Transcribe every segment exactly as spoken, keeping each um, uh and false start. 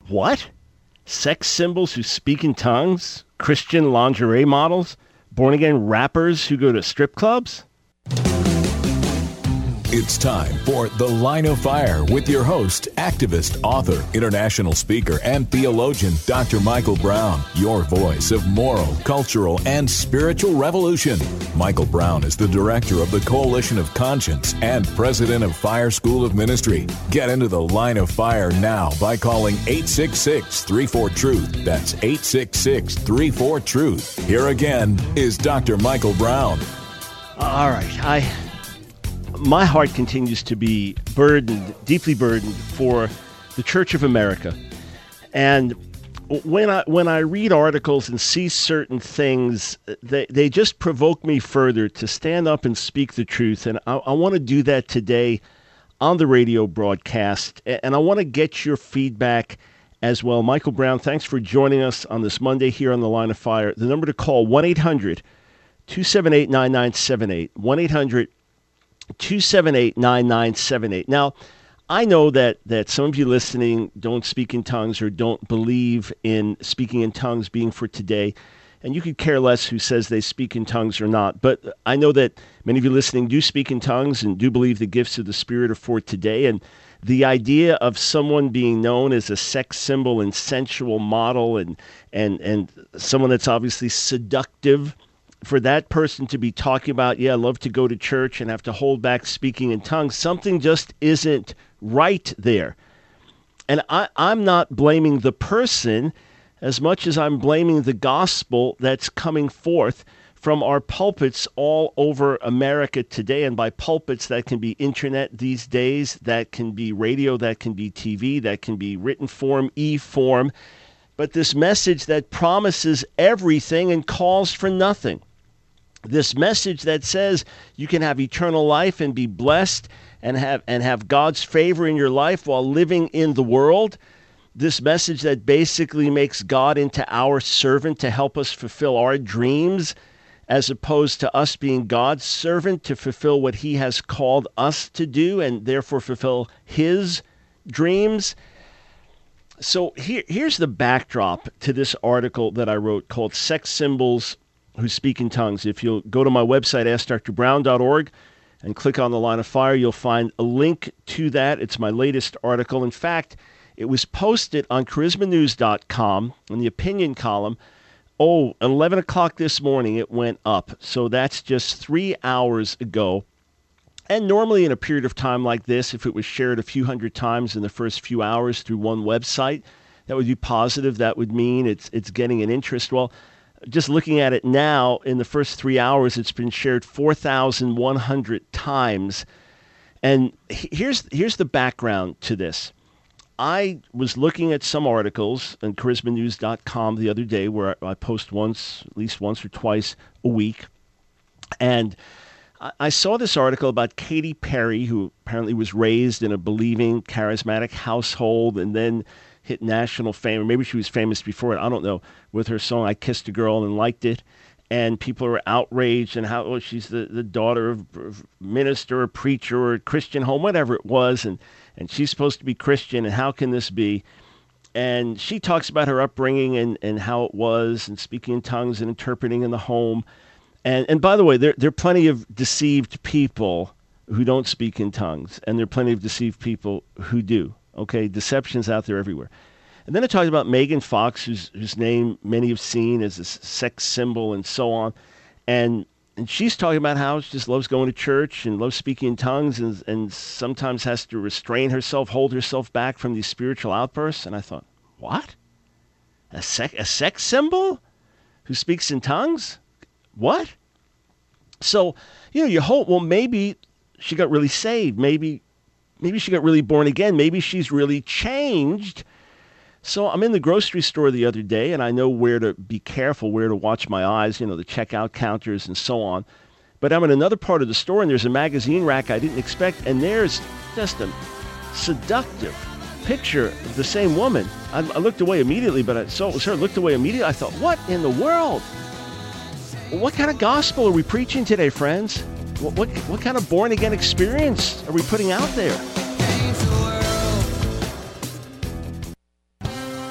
What? Sex symbols who speak in tongues? Christian lingerie models? Born-again rappers who go to strip clubs? It's time for The Line of Fire with your host, activist, author, international speaker, and theologian, Doctor Michael Brown, your voice of moral, cultural, and spiritual revolution. Michael Brown is the director of the Coalition of Conscience and president of Fire School of Ministry. Get into The Line of Fire now by calling eight six six, three four, truth. That's eight six six, three four, truth. Here again is Doctor Michael Brown. All right, I... My heart continues to be burdened, deeply burdened for the Church of America. And when I when I read articles and see certain things, they, they just provoke me further to stand up and speak the truth. And I, I want to do that today on the radio broadcast. And I want to get your feedback as well. Michael Brown, thanks for joining us on this Monday here on The Line of Fire. The number to call, one eight hundred, two seven eight, nine nine seven eight, one eight hundred, two seven eight, nine nine seven eight. Now, I know that, that some of you listening don't speak in tongues or don't believe in speaking in tongues being for today, and you could care less who says they speak in tongues or not. But I know that many of you listening do speak in tongues and do believe the gifts of the Spirit are for today. And the idea of someone being known as a sex symbol and sensual model and and and someone that's obviously seductive, for that person to be talking about, yeah, I love to go to church and have to hold back speaking in tongues, something just isn't right there. And I, I'm not blaming the person as much as I'm blaming the gospel that's coming forth from our pulpits all over America today. And by pulpits, that can be internet these days, that can be radio, that can be T V, that can be written form, e-form. But this message that promises everything and calls for nothing. This message that says you can have eternal life and be blessed and have and have God's favor in your life while living in the world. This message that basically makes God into our servant to help us fulfill our dreams, as opposed to us being God's servant to fulfill what he has called us to do and therefore fulfill his dreams. So here, here's the backdrop to this article that I wrote called Sex Symbols Who Speak in Tongues. If you'll go to my website, ask dr brown dot org, and click on The Line of Fire, you'll find a link to that. It's my latest article. In fact, it was posted on charisma news dot com in the opinion column. Oh, eleven o'clock this morning it went up. So that's just three hours ago. And normally in a period of time like this, if it was shared a few hundred times in the first few hours through one website, that would be positive. That would mean it's it's getting an interest. Well, just looking at it now, in the first three hours, it's been shared four thousand one hundred times. And here's here's the background to this. I was looking at some articles on charisma news dot com the other day where I post once, at least once or twice a week. And I saw this article about Katy Perry, who apparently was raised in a believing, charismatic household and then hit national fame. Or maybe she was famous before it, I don't know, with her song, I Kissed a Girl and Liked It. And people are outraged and how oh, she's the, the daughter of a minister or preacher or a Christian home, whatever it was. And, and she's supposed to be Christian, and how can this be? And she talks about her upbringing and, and how it was, and speaking in tongues and interpreting in the home. And and by the way, there, there are plenty of deceived people who don't speak in tongues, and there are plenty of deceived people who do. Okay, deception's out there everywhere. And then it talks about Megan Fox, whose whose name many have seen as a sex symbol and so on. And and she's talking about how she just loves going to church and loves speaking in tongues and, and sometimes has to restrain herself, hold herself back from these spiritual outbursts. And I thought, what? A, sec- a sex symbol who speaks in tongues? What? So, you know, you hope, well, maybe she got really saved. Maybe, maybe she got really born again. Maybe she's really changed. So I'm in the grocery store the other day, and I know where to be careful, where to watch my eyes, you know, the checkout counters and so on. But I'm in another part of the store, and there's a magazine rack I didn't expect, and there's just a seductive picture of the same woman. I, I looked away immediately, but I saw it was her, looked away immediately. I thought, what in the world? What kind of gospel are we preaching today, friends? What, what, what kind of born-again experience are we putting out there?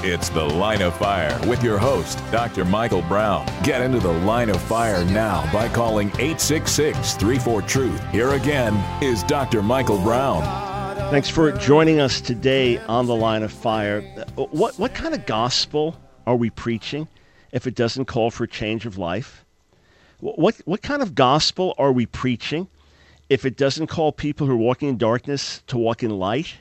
It's The Line of Fire with your host, Doctor Michael Brown. Get into the Line of Fire now by calling eight six six, three four, truth. Here again is Doctor Michael Brown. Thanks for joining us today on The Line of Fire. What, what kind of gospel are we preaching if it doesn't call for change of life? What, what kind of gospel are we preaching if it doesn't call people who are walking in darkness to walk in light?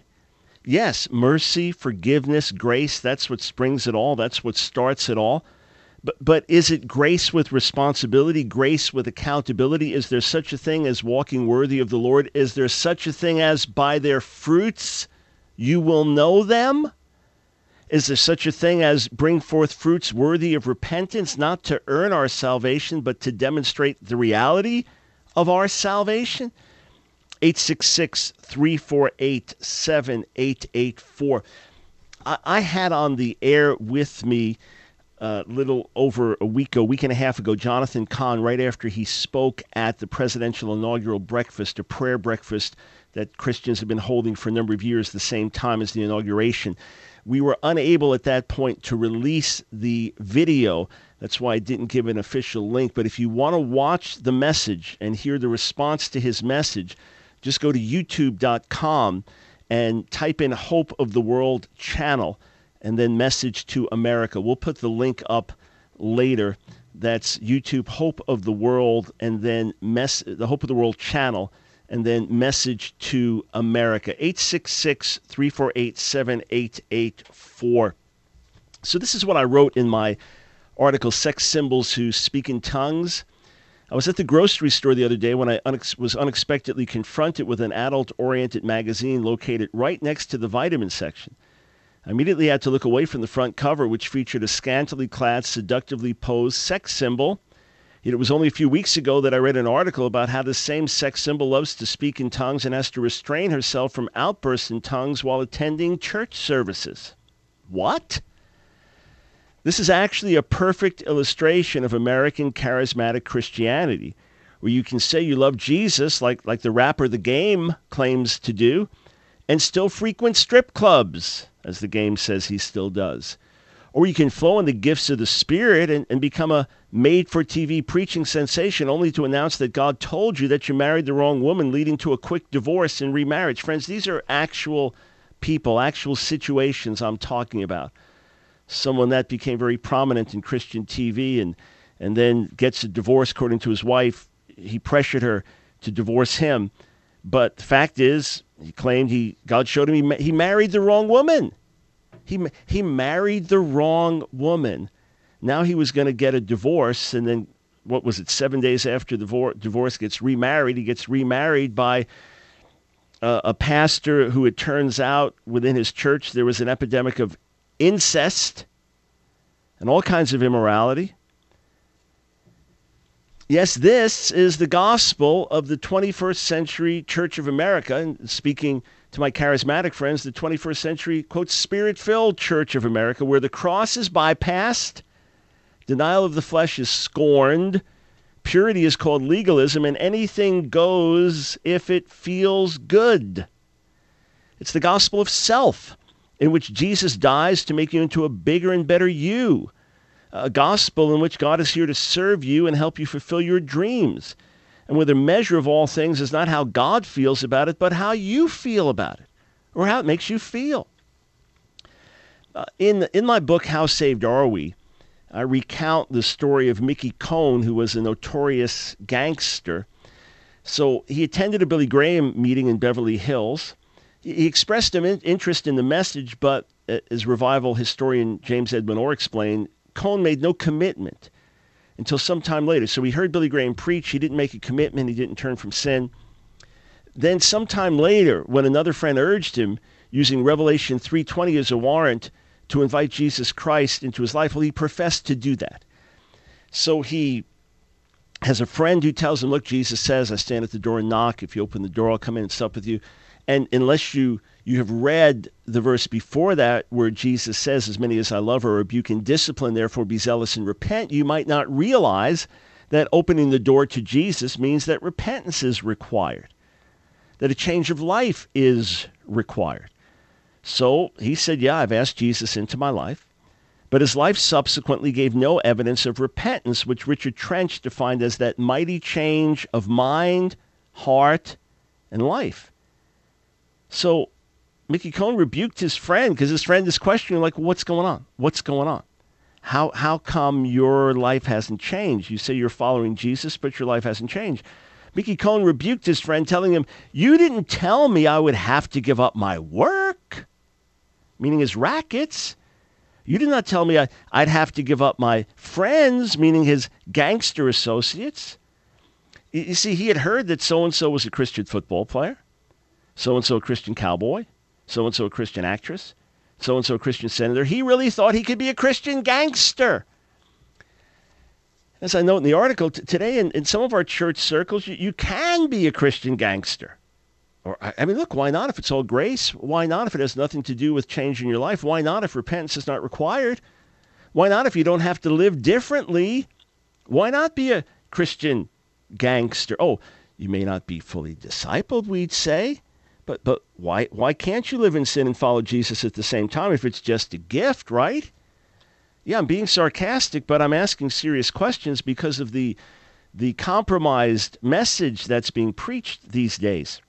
Yes, mercy, forgiveness, grace, that's what springs it all. That's what starts it all. But but is it grace with responsibility, grace with accountability? Is there such a thing as walking worthy of the Lord? Is there such a thing as by their fruits you will know them? Is there such a thing as bring forth fruits worthy of repentance, not to earn our salvation, but to demonstrate the reality of our salvation? eight six six, three four eight, seven eight eight four. I, I had on the air with me a uh, little over a week, a week and a half ago, Jonathan Cahn, right after he spoke at the presidential inaugural breakfast, a prayer breakfast that Christians have been holding for a number of years, the same time as the inauguration. We were unable at that point to release the video. That's why I didn't give an official link. But if you want to watch the message and hear the response to his message, just go to youtube dot com and type in Hope of the World channel and then Message to America. We'll put the link up later. That's YouTube Hope of the World and then mess the Hope of the World channel and then Message to America. eight six six, three four eight, seven eight eight four. So this is what I wrote in my article, Sex Symbols Who Speak in Tongues. I was at the grocery store the other day when I unex- was unexpectedly confronted with an adult-oriented magazine located right next to the vitamin section. I immediately had to look away from the front cover, which featured a scantily clad, seductively posed sex symbol. Yet it was only a few weeks ago that I read an article about how this same sex symbol loves to speak in tongues and has to restrain herself from outbursts in tongues while attending church services. What? This is actually a perfect illustration of American charismatic Christianity, where you can say you love Jesus like, like the rapper The Game claims to do, and still frequent strip clubs, as The Game says he still does. Or you can flow in the gifts of the Spirit and, and become a made-for-T V preaching sensation only to announce that God told you that you married the wrong woman, leading to a quick divorce and remarriage. Friends, these are actual people, actual situations I'm talking about. Someone that became very prominent in Christian T V and, and then gets a divorce according to his wife. He pressured her to divorce him. But the fact is, he claimed he God showed him he, he married the wrong woman. He, he married the wrong woman. Now he was going to get a divorce, and then, what was it, seven days after the divorce, divorce gets remarried. He gets remarried by a, a pastor who, it turns out, within his church, there was an epidemic of incest and all kinds of immorality. Yes, this is the gospel of the twenty-first century Church of America. And speaking to my charismatic friends, the twenty-first century, quote, spirit-filled Church of America, where the cross is bypassed, denial of the flesh is scorned, purity is called legalism, and anything goes if it feels good. It's the gospel of self, in which Jesus dies to make you into a bigger and better you. A gospel in which God is here to serve you and help you fulfill your dreams. And where the measure of all things is not how God feels about it, but how you feel about it, or how it makes you feel. Uh, in, in my book, How Saved Are We?, I recount the story of Mickey Cohn, who was a notorious gangster. So he attended a Billy Graham meeting in Beverly Hills. He expressed an interest in the message, but as revival historian James Edwin Orr explained, Cohn made no commitment until some time later. So he heard Billy Graham preach. He didn't make a commitment. He didn't turn from sin. Then sometime later, when another friend urged him, using Revelation three twenty as a warrant, to invite Jesus Christ into his life, well, he professed to do that. So he has a friend who tells him, look, Jesus says, I stand at the door and knock. If you open the door, I'll come in and sup with you. And unless you, you have read the verse before that where Jesus says, as many as I love are rebuke and discipline, therefore be zealous and repent, you might not realize that opening the door to Jesus means that repentance is required, that a change of life is required. So he said, yeah, I've asked Jesus into my life. But his life subsequently gave no evidence of repentance, which Richard Trench defined as that mighty change of mind, heart, and life. So Mickey Cohen rebuked his friend because his friend is questioning, like, what's going on? What's going on? How how come your life hasn't changed? You say you're following Jesus, but your life hasn't changed. Mickey Cohen rebuked his friend, telling him, you didn't tell me I would have to give up my work, meaning his rackets. You did not tell me I, I'd have to give up my friends, meaning his gangster associates. You, you see, he had heard that so-and-so was a Christian football player, so-and-so a Christian cowboy, so-and-so a Christian actress, so-and-so a Christian senator. He really thought he could be a Christian gangster. As I note in the article, t- today in, in some of our church circles, you, you can be a Christian gangster. Or, I mean, look, why not if it's all grace? Why not if it has nothing to do with changing your life? Why not if repentance is not required? Why not if you don't have to live differently? Why not be a Christian gangster? Oh, you may not be fully discipled, we'd say, but but why why can't you live in sin and follow Jesus at the same time if it's just a gift, right? Yeah, I'm being sarcastic, but I'm asking serious questions because of the the compromised message that's being preached these days.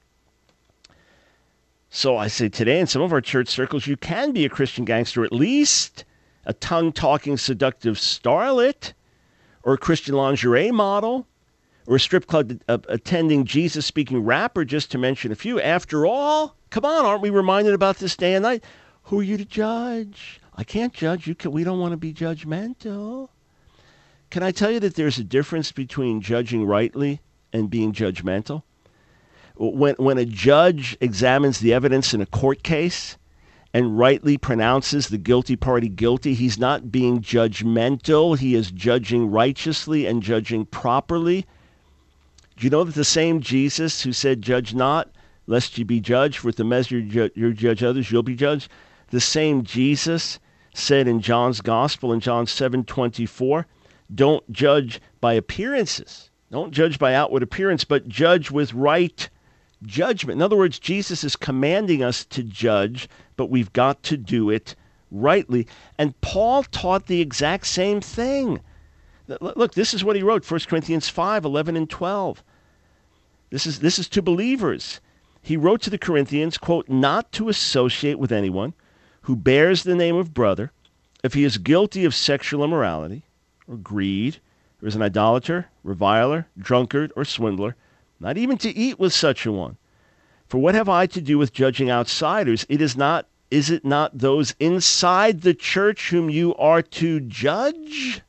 So I say today in some of our church circles, you can be a Christian gangster, at least a tongue-talking seductive starlet, or a Christian lingerie model, or a strip club uh, attending Jesus-speaking rapper, just to mention a few. After all, come on, aren't we reminded about this day and night? Who are you to judge? I can't judge you. We don't want to be judgmental. Can I tell you that there's a difference between judging rightly and being judgmental? When when a judge examines the evidence in a court case and rightly pronounces the guilty party guilty, he's not being judgmental. He is judging righteously and judging properly. Do you know that the same Jesus who said, judge not, lest ye be judged, for with the measure you judge, you judge others, you'll be judged, the same Jesus said in John's Gospel, in John seven twenty-four, don't judge by appearances. Don't judge by outward appearance, but judge with right judgment. In other words, Jesus is commanding us to judge, but we've got to do it rightly. And Paul taught the exact same thing. Look, this is what he wrote, First Corinthians five, eleven and twelve. This is, this is to believers. He wrote to the Corinthians, quote, not to associate with anyone who bears the name of brother if he is guilty of sexual immorality or greed, or is an idolater, reviler, drunkard, or swindler, not even to eat with such a one. For what have I to do with judging outsiders? It is not, is it not those inside the church whom you are to judge?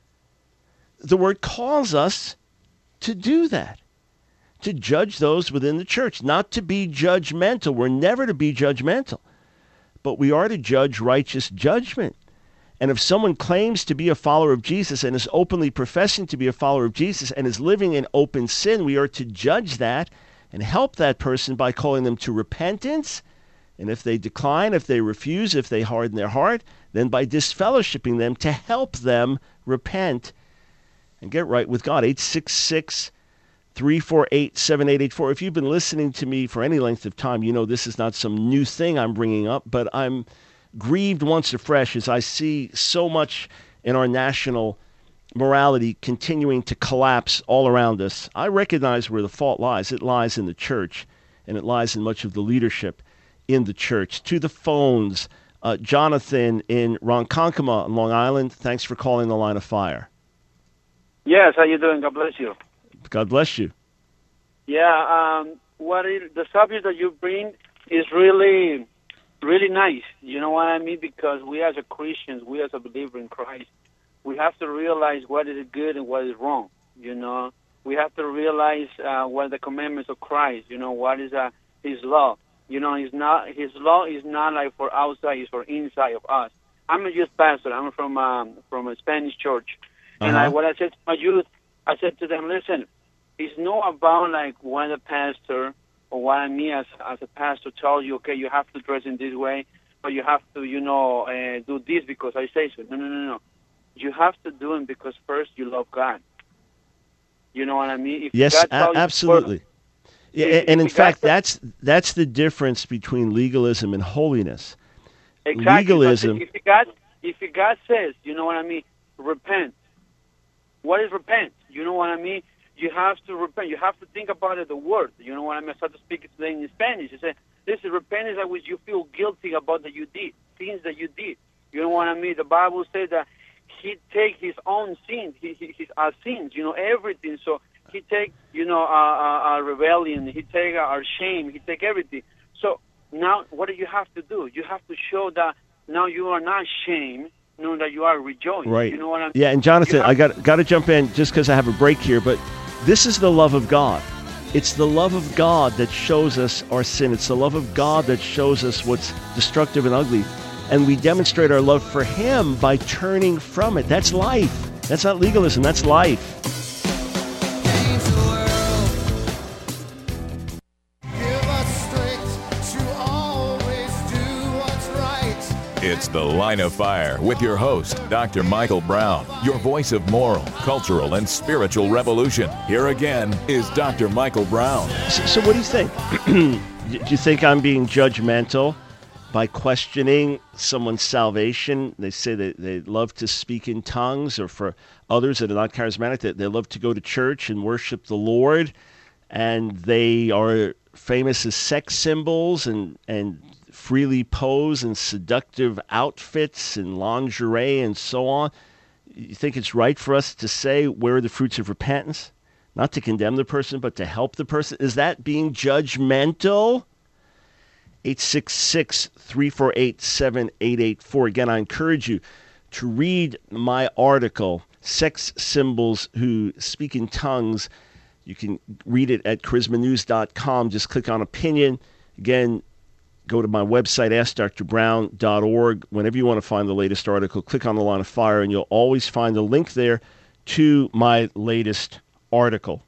The word calls us to do that, to judge those within the church, not to be judgmental. We're never to be judgmental, but we are to judge righteous judgment. And if someone claims to be a follower of Jesus and is openly professing to be a follower of Jesus and is living in open sin, we are to judge that and help that person by calling them to repentance. And if they decline, if they refuse, if they harden their heart, then by disfellowshipping them to help them repent and get right with God. eight six six, three four eight, seven eight eight four. If you've been listening to me for any length of time, you know this is not some new thing I'm bringing up, but I'm grieved once afresh as I see so much in our national morality continuing to collapse all around us. I recognize where the fault lies. It lies in the church, and it lies in much of the leadership in the church. To the phones, uh, Jonathan in Ronkonkoma on Long Island, thanks for calling the Line of Fire. Yes, how you doing? God bless you. God bless you. Yeah, um, what is, the subject that you bring is really... really nice, you know what I mean? Because we as a Christians, we as a believer in Christ, we have to realize what is good and what is wrong, you know? We have to realize uh, what are the commandments of Christ, you know, what is uh, His law. You know, he's not, His law is not like for outside, it's for inside of us. I'm a youth pastor. I'm from um, from a Spanish church. And uh-huh. I, what I said to my youth, I said to them, listen, it's not about like when the pastor or what me as as a pastor tells you, okay, you have to dress in this way, or you have to, you know, uh, do this because I say so. No, no, no, no. You have to do it because first you love God. You know what I mean? If yes, God a- absolutely. Work, yeah, if, and in if fact, God, that's that's the difference between legalism and holiness. Exactly. Legalism. If God, if God says, you know what I mean, repent. What is repent? You know what I mean? You have to repent. You have to think about it, the word. You know what I mean? I start to speak it today in Spanish. You say, this is repent is that which you feel guilty about that you did, things that you did. You know what I mean? The Bible says that he take his own sins, his, his our sins, you know, everything. So he take, you know, our, our, our rebellion. He take our shame. He take everything. So now what do you have to do? You have to show that now you are not ashamed, knowing that you are rejoicing. Right. You know what I mean? Yeah, and Jonathan, I got got to jump in just because I have a break here, but this is the love of God. It's the love of God that shows us our sin. It's the love of God that shows us what's destructive and ugly. And we demonstrate our love for Him by turning from it. That's life. That's not legalism. That's life. It's The Line of Fire with your host, Doctor Michael Brown, your voice of moral, cultural, and spiritual revolution. Here again is Doctor Michael Brown. So, so what do you think? Do you think I'm being judgmental by questioning someone's salvation? They say that they love to speak in tongues, or for others that are not charismatic, that they love to go to church and worship the Lord, and they are famous as sex symbols and, and freely pose in seductive outfits and lingerie and so on. You think it's right for us to say, where are the fruits of repentance? Not to condemn the person, but to help the person? Is that being judgmental? eight six six, three four eight, seven eight eight four. Again, I encourage you to read my article, Sex Symbols Who Speak in Tongues. You can read it at charisma news dot com. Just click on opinion. Again, go to my website, ask dr brown dot org. Whenever you want to find the latest article, click on The Line of Fire, and you'll always find a link there to my latest article.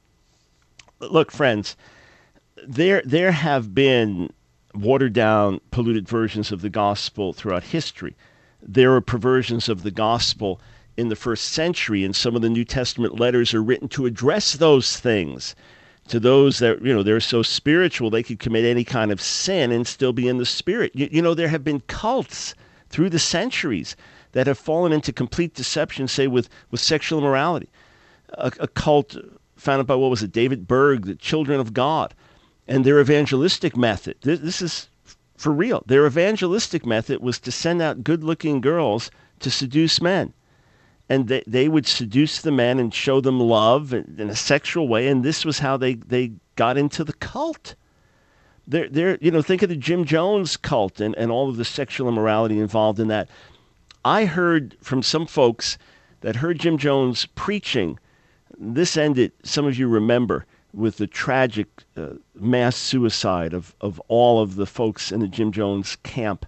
Look, friends, there there have been watered-down, polluted versions of the gospel throughout history. There are perversions of the gospel in the first century, and some of the New Testament letters are written to address those things. To those that, you know, they're so spiritual they could commit any kind of sin and still be in the spirit. You, you know, there have been cults through the centuries that have fallen into complete deception, say, with, with sexual immorality. A, a cult founded by, what was it, David Berg, the Children of God. And their evangelistic method, this, this is for real, their evangelistic method was to send out good-looking girls to seduce men. And they, they would seduce the men and show them love in, in a sexual way, and this was how they, they got into the cult. They're, they're, you know, think of the Jim Jones cult and, and all of the sexual immorality involved in that. I heard from some folks that heard Jim Jones preaching. This ended, some of you remember, with the tragic uh, mass suicide of, of all of the folks in the Jim Jones camp.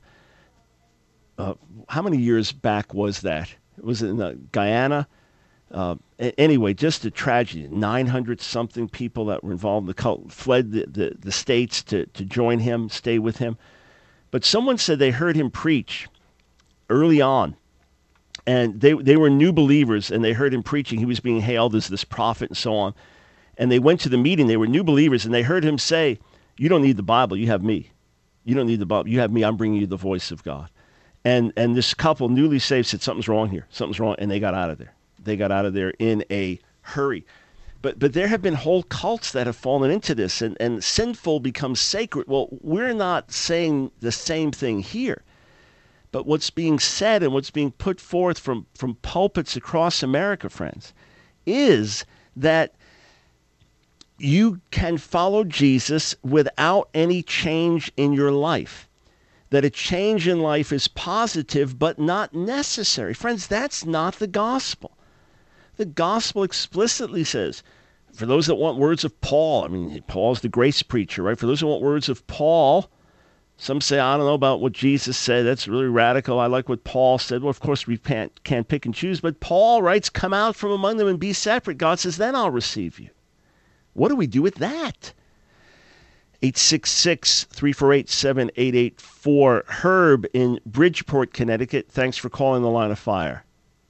Uh, how many years back was that? It was in uh, Guyana. Uh, anyway, just a tragedy. nine hundred something people that were involved in the cult fled the, the, the States to, to join him, stay with him. But someone said they heard him preach early on. And they they were new believers, and they heard him preaching. He was being hailed as this prophet and so on. And they went to the meeting. They were new believers, and they heard him say, you don't need the Bible. You have me. You don't need the Bible. You have me. I'm bringing you the voice of God. And and this couple, newly saved, said, something's wrong here. Something's wrong. And they got out of there. They got out of there in a hurry. But but there have been whole cults that have fallen into this, and, and sinful becomes sacred. Well, we're not saying the same thing here. But what's being said and what's being put forth from, from pulpits across America, friends, is that you can follow Jesus without any change in your life. That a change in life is positive but not necessary. Friends, that's not the gospel. The gospel explicitly says, for those that want words of Paul, I mean, Paul's the grace preacher, right? For those who want words of Paul, some say, I don't know about what Jesus said. That's really radical. I like what Paul said. Well, of course, we can't, can't pick and choose. But Paul writes, come out from among them and be separate. God says, then I'll receive you. What do we do with that? eight six six, three four eight, seven eight eight four. Herb in Bridgeport, Connecticut. Thanks for calling The Line of Fire.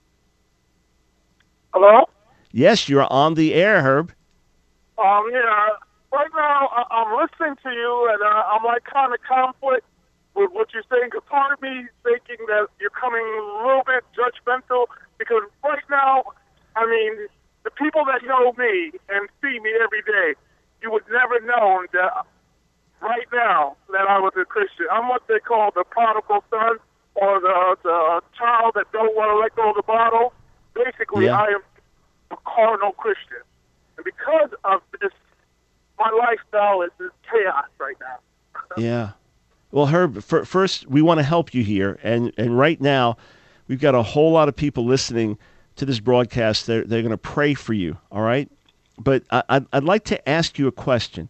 Hello? Yes, you're on the air, Herb. Um, yeah. Right now, I- I'm listening to you, and uh, I'm like kind of conflict with what you're saying, because part of me is thinking that you're coming a little bit judgmental, because right now, I mean, the people that know me and see me every day, you would never know that right now that I was a Christian. I'm what they call the prodigal son, or the, the child that don't want to let go of the bottle. Basically, Yeah. I am a carnal Christian. And because of this, my lifestyle is in chaos right now. Yeah. Well, Herb, f- first, we want to help you here. And, and right now, we've got a whole lot of people listening to this broadcast. They're, they're going to pray for you, all right? But I, I'd, I'd like to ask you a question.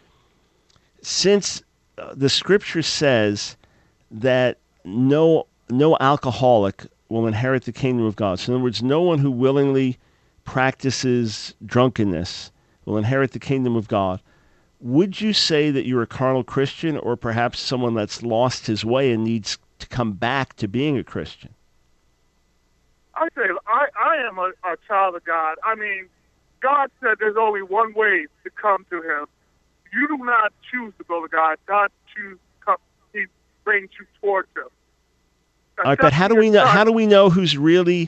Since uh, the scripture says that no no alcoholic will inherit the kingdom of God. So in other words, no one who willingly practices drunkenness will inherit the kingdom of God. Would you say that you're a carnal Christian, or perhaps someone that's lost his way and needs to come back to being a Christian? I say I, I am a, a child of God. I mean, God said there's only one way to come to him. You do not choose to go to God. God chooses to come. He brings you towards him. All right, but how do we know? How do we know who's really?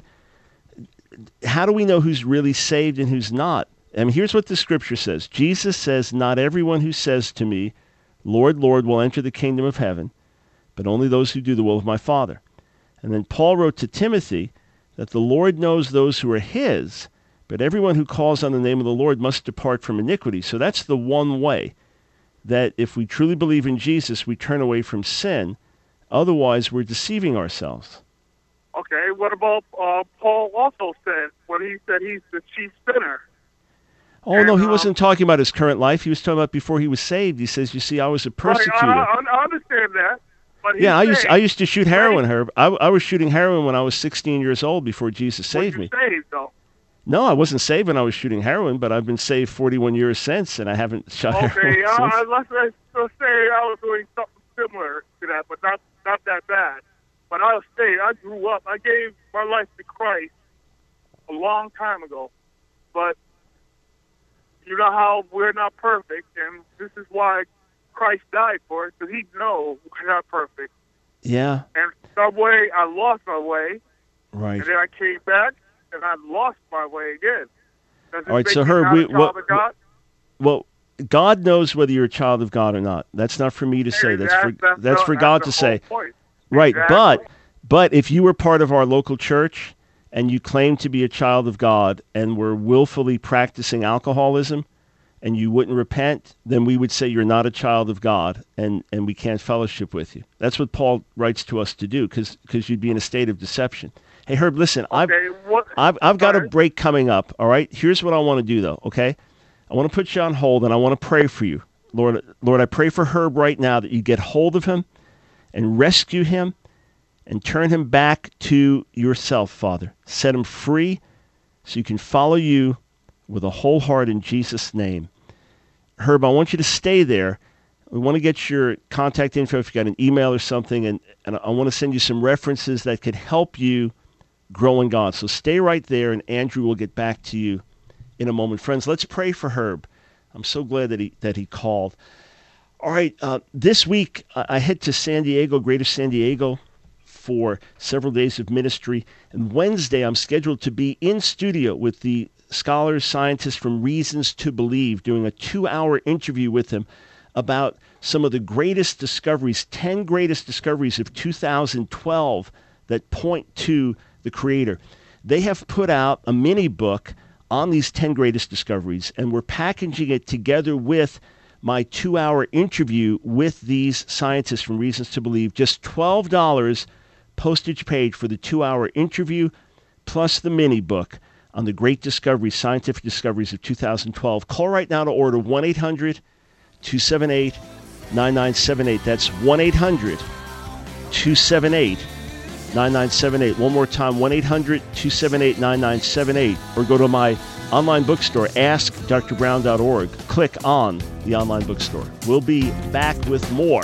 How do we know who's really saved and who's not? I mean, here's what the scripture says. Jesus says, "Not everyone who says to me, 'Lord, Lord,' will enter the kingdom of heaven, but only those who do the will of my Father." And then Paul wrote to Timothy that the Lord knows those who are his, but everyone who calls on the name of the Lord must depart from iniquity. So that's the one way that if we truly believe in Jesus, we turn away from sin. Otherwise, we're deceiving ourselves. Okay, what about uh, Paul also said when he said he's the chief sinner? Oh, and, no, he um, wasn't talking about his current life. He was talking about before he was saved. He says, you see, I was a persecutor. Right, I, I understand that. But yeah, I used, saying, I used to shoot heroin, Herb. I, I was shooting heroin when I was sixteen years old before Jesus saved were me. you saved, though? No, I wasn't saved when I was shooting heroin, but I've been saved forty-one years since, and I haven't shot Okay, heroin uh, since. let's, let's, let's say I was doing something similar to that, but not not that bad. But I was saved. I grew up. I gave my life to Christ a long time ago. But you know how we're not perfect, and this is why Christ died for us, because he knows we're not perfect. Yeah. And some way I lost my way, Right. and then I came back, and I lost my way again. Does it All right, make so me Herb, not we- a child what- of God? Well, God knows whether you're a child of God or not. That's not for me to say. That's for That's- that's the- for that's God the to whole say. point. Right, Exactly. but but if you were part of our local church and you claim to be a child of God and were willfully practicing alcoholism and you wouldn't repent, then we would say you're not a child of God and, and we can't fellowship with you. That's what Paul writes to us to do, because you'd be in a state of deception. Hey, Herb, listen, I've, Okay, what- I've, I've got a Sorry. break coming up, all right? Here's what I want to do, though, okay? I want to put you on hold, and I want to pray for you. Lord, Lord, I pray for Herb right now that you get hold of him and rescue him and turn him back to yourself, Father. Set him free so you can follow you with a whole heart in Jesus' name. Herb, I want you to stay there. We want to get your contact info if you got an email or something, and, and I want to send you some references that could help you grow in God. So stay right there, and Andrew will get back to you in a moment. Friends, let's pray for Herb. I'm so glad that he that he called. All right, uh, this week I, I head to San Diego, Greater San Diego, for several days of ministry. And Wednesday, I'm scheduled to be in studio with the scholars, scientists from Reasons to Believe, doing a two-hour interview with them about some of the greatest discoveries, ten greatest discoveries of two thousand twelve that point to the Creator. They have put out a mini book on these ten greatest discoveries, and we're packaging it together with my two-hour interview with these scientists from Reasons to Believe. Just twelve dollars postage paid for the two-hour interview, plus the mini book on the great discoveries, scientific discoveries of two thousand twelve. Call right now to order one eight hundred two seven eight nine nine seven eight. That's one eight hundred two seven eight nine nine seven eight. One more time, one eight hundred two seven eight nine nine seven eight. Or go to my online bookstore, ask dr brown dot org. Click on the online bookstore. We'll be back with more.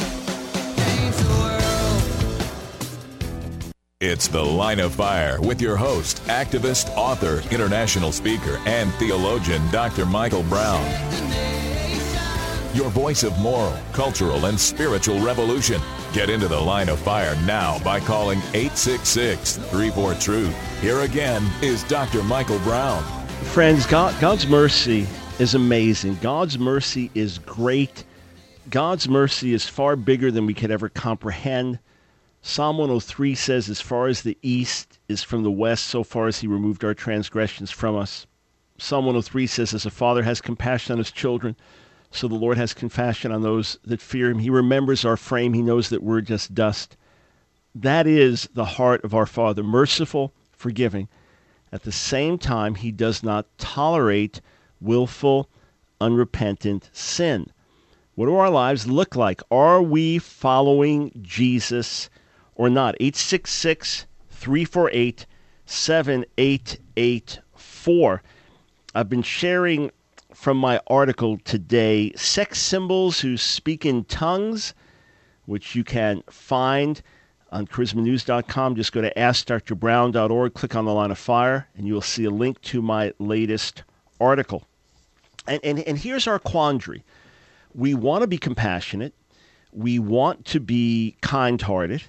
It's The Line of Fire with your host, activist, author, international speaker, and theologian, Doctor Michael Brown. your voice of moral, cultural, and spiritual revolution. Get into the Line of Fire now by calling eight six six, three four, truth. Here again is Doctor Michael Brown. Friends, God, God's mercy is amazing. God's mercy is great. God's mercy is far bigger than we could ever comprehend. Psalm one oh three says, as far as the east is from the west, so far as he removed our transgressions from us. Psalm one oh three says, as a father has compassion on his children, so the Lord has compassion on those that fear him. He remembers our frame. He knows that we're just dust. That is the heart of our Father, merciful, forgiving. At the same time, he does not tolerate willful, unrepentant sin. What do our lives look like? Are we following Jesus or not? eight six six, three four eight, seven eight eight four. I've been sharing from my article today, Sex Symbols Who Speak in Tongues, which you can find on charisma news dot com. Just go to ask dr brown dot org, click on the Line of Fire, and you will see a link to my latest article. And, and, and here's our quandary. We want to be compassionate. We want to be kind-hearted.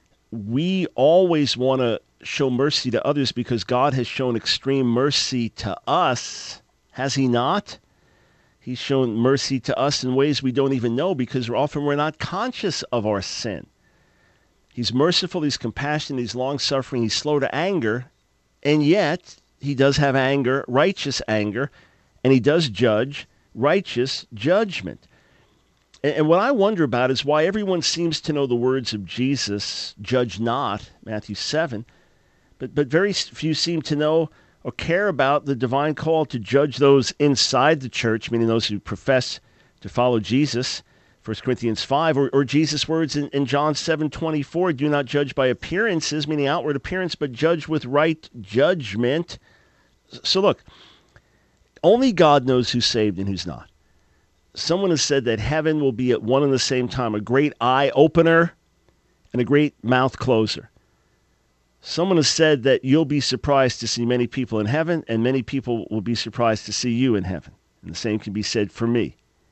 We always want to show mercy to others because God has shown extreme mercy to us. Has he not? He's shown mercy to us in ways we don't even know because often we're not conscious of our sin. He's merciful, he's compassionate, he's long-suffering, he's slow to anger, and yet he does have anger, righteous anger, and he does judge righteous judgment. And, and what I wonder about is why everyone seems to know the words of Jesus, judge not, Matthew seven, but, but very few seem to know or care about the divine call to judge those inside the church, meaning those who profess to follow Jesus, First Corinthians five, or, or Jesus' words in, in John seven twenty-four, do not judge by appearances, meaning outward appearance, but judge with right judgment. So look, only God knows who's saved and who's not. Someone has said that heaven will be at one and the same time, a great eye opener and a great mouth closer. Someone has said that you'll be surprised to see many people in heaven, and many people will be surprised to see you in heaven. And the same can be said for me.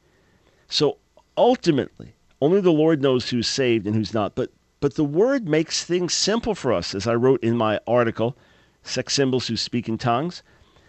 So ultimately, only the Lord knows who's saved and who's not. But but the Word makes things simple for us, as I wrote in my article, Sex Symbols Who Speak in Tongues.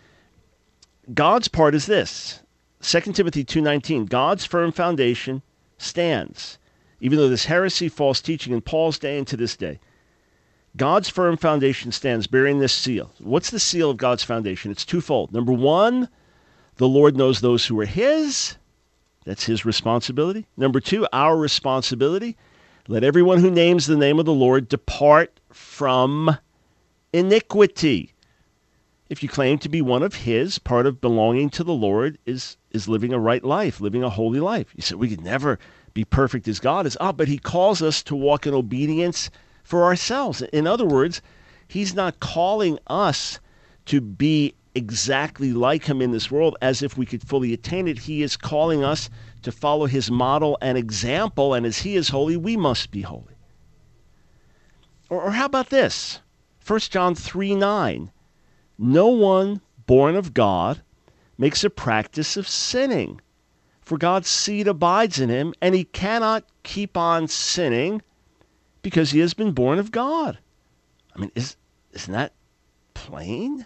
God's part is this. Second Timothy two nineteen, God's firm foundation stands, even though there's heresy, false teaching in Paul's day and to this day. God's firm foundation stands, bearing this seal. What's the seal of God's foundation? It's twofold. Number one, the Lord knows those who are his. That's his responsibility. Number two, our responsibility. Let everyone who names the name of the Lord depart from iniquity. If you claim to be one of his, part of belonging to the Lord is, is living a right life, living a holy life. You said we could never be perfect as God is. Ah, but he calls us to walk in obedience for ourselves. In other words, he's not calling us to be exactly like him in this world as if we could fully attain it. He is calling us to follow his model and example, and as he is holy, we must be holy. Or, or how about this? First John three nine. No one born of God makes a practice of sinning, for God's seed abides in him, and he cannot keep on sinning because he has been born of God. I mean, is, isn't that plain?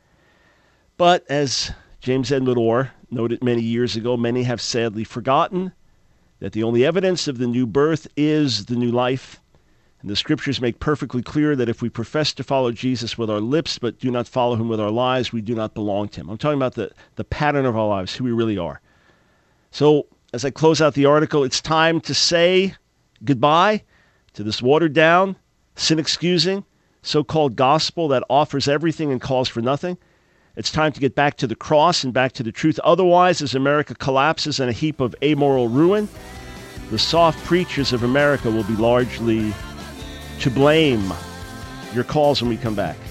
But as James Edward Orr noted many years ago, many have sadly forgotten that the only evidence of the new birth is the new life. And the scriptures make perfectly clear that if we profess to follow Jesus with our lips but do not follow him with our lives, we do not belong to him. I'm talking about the, the pattern of our lives, who we really are. So as I close out the article, it's time to say goodbye to this watered-down, sin-excusing, so-called gospel that offers everything and calls for nothing. It's time to get back to the cross and back to the truth. Otherwise, as America collapses in a heap of amoral ruin, the soft preachers of America will be largely to blame. Your calls when we come back.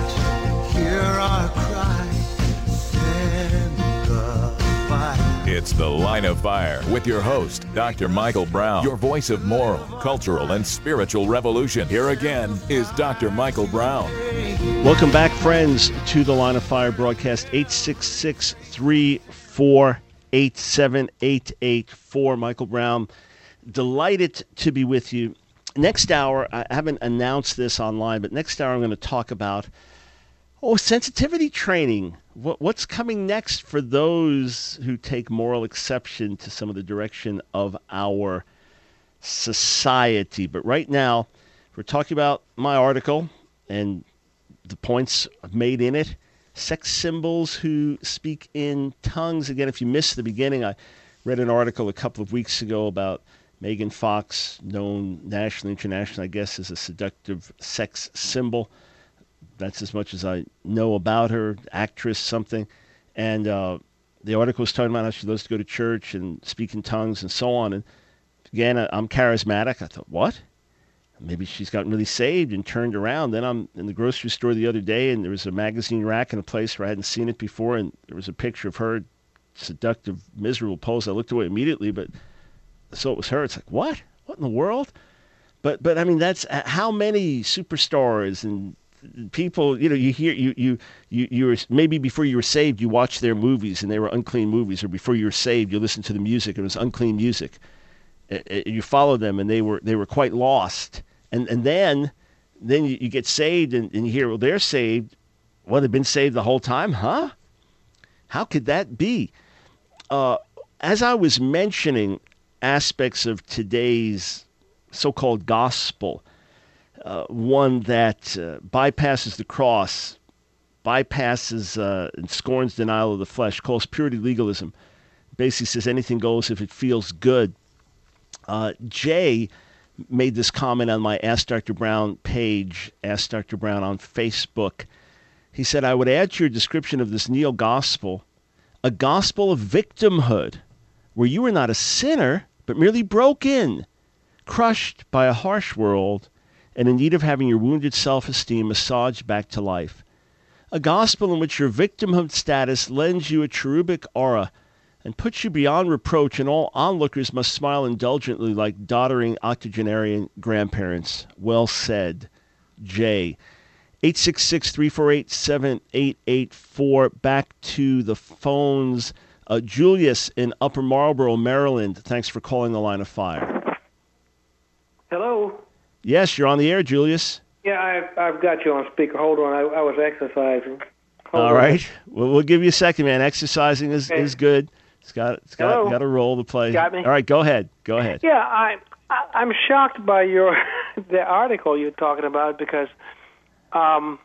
It's The Line of Fire with your host, Doctor Michael Brown, your voice of moral, cultural, and spiritual revolution. Here again is Doctor Michael Brown. Welcome back, friends, to the Line of Fire broadcast. Eight six six, three four eight seven eight eight four. Michael Brown, delighted to be with you. Next hour, I haven't announced this online, but next hour I'm going to talk about oh sensitivity training. What, what's coming next for those who take moral exception to some of the direction of our society? But right now, we're talking about my article and the points made in it. Sex symbols who speak in tongues. Again, if you missed the beginning, I read an article a couple of weeks ago about Megan Fox, known nationally, internationally, I guess, as a seductive sex symbol. That's as much as I know about her, actress, something. And uh, the article was talking about how she loves to go to church and speak in tongues and so on. And again, I'm charismatic. I thought, what? Maybe she's gotten really saved and turned around. Then I'm in the grocery store the other day, and there was a magazine rack in a place where I hadn't seen it before, and there was a picture of her, seductive, miserable pose. I looked away immediately, but so it was her. It's like, what? What in the world? But, but I mean, that's how many superstars and people, you know, you hear, you, you, you, you were, maybe before you were saved, you watched their movies and they were unclean movies, or before you were saved, you listened to the music and it was unclean music. You followed them and they were, they were quite lost. And, and then, then you, you get saved and, and you hear, well, they're saved. Well, they've been saved the whole time, huh? How could that be? Uh, as I was mentioning aspects of today's so-called gospel, Uh, one that uh, bypasses the cross, bypasses uh, and scorns denial of the flesh, calls purity legalism, basically says anything goes if it feels good. Uh, Jay made this comment on my Ask Doctor Brown page, Ask Doctor Brown on Facebook. He said, I would add to your description of this neo-gospel, a gospel of victimhood, where you are not a sinner, but merely broken, crushed by a harsh world, and in need of having your wounded self-esteem massaged back to life. A gospel in which your victimhood status lends you a cherubic aura and puts you beyond reproach, and all onlookers must smile indulgently like doddering octogenarian grandparents. Well said, Jay. eight six six, three four eight, seven eight eight four. Back to the phones. Uh, Julius in Upper Marlboro, Maryland. Thanks for calling the Line of Fire. Hello. Yes, you're on the air, Julius. Yeah, I've, I've got you on speaker. Hold on, I, I was exercising. Hold All on. right, we'll, we'll give you a second, man. Exercising is, Okay. is good. It's got it's got Hello? got a role to play. Got me? All right, go ahead. Go ahead. Yeah, I, I I'm shocked by your the article you're talking about, because um,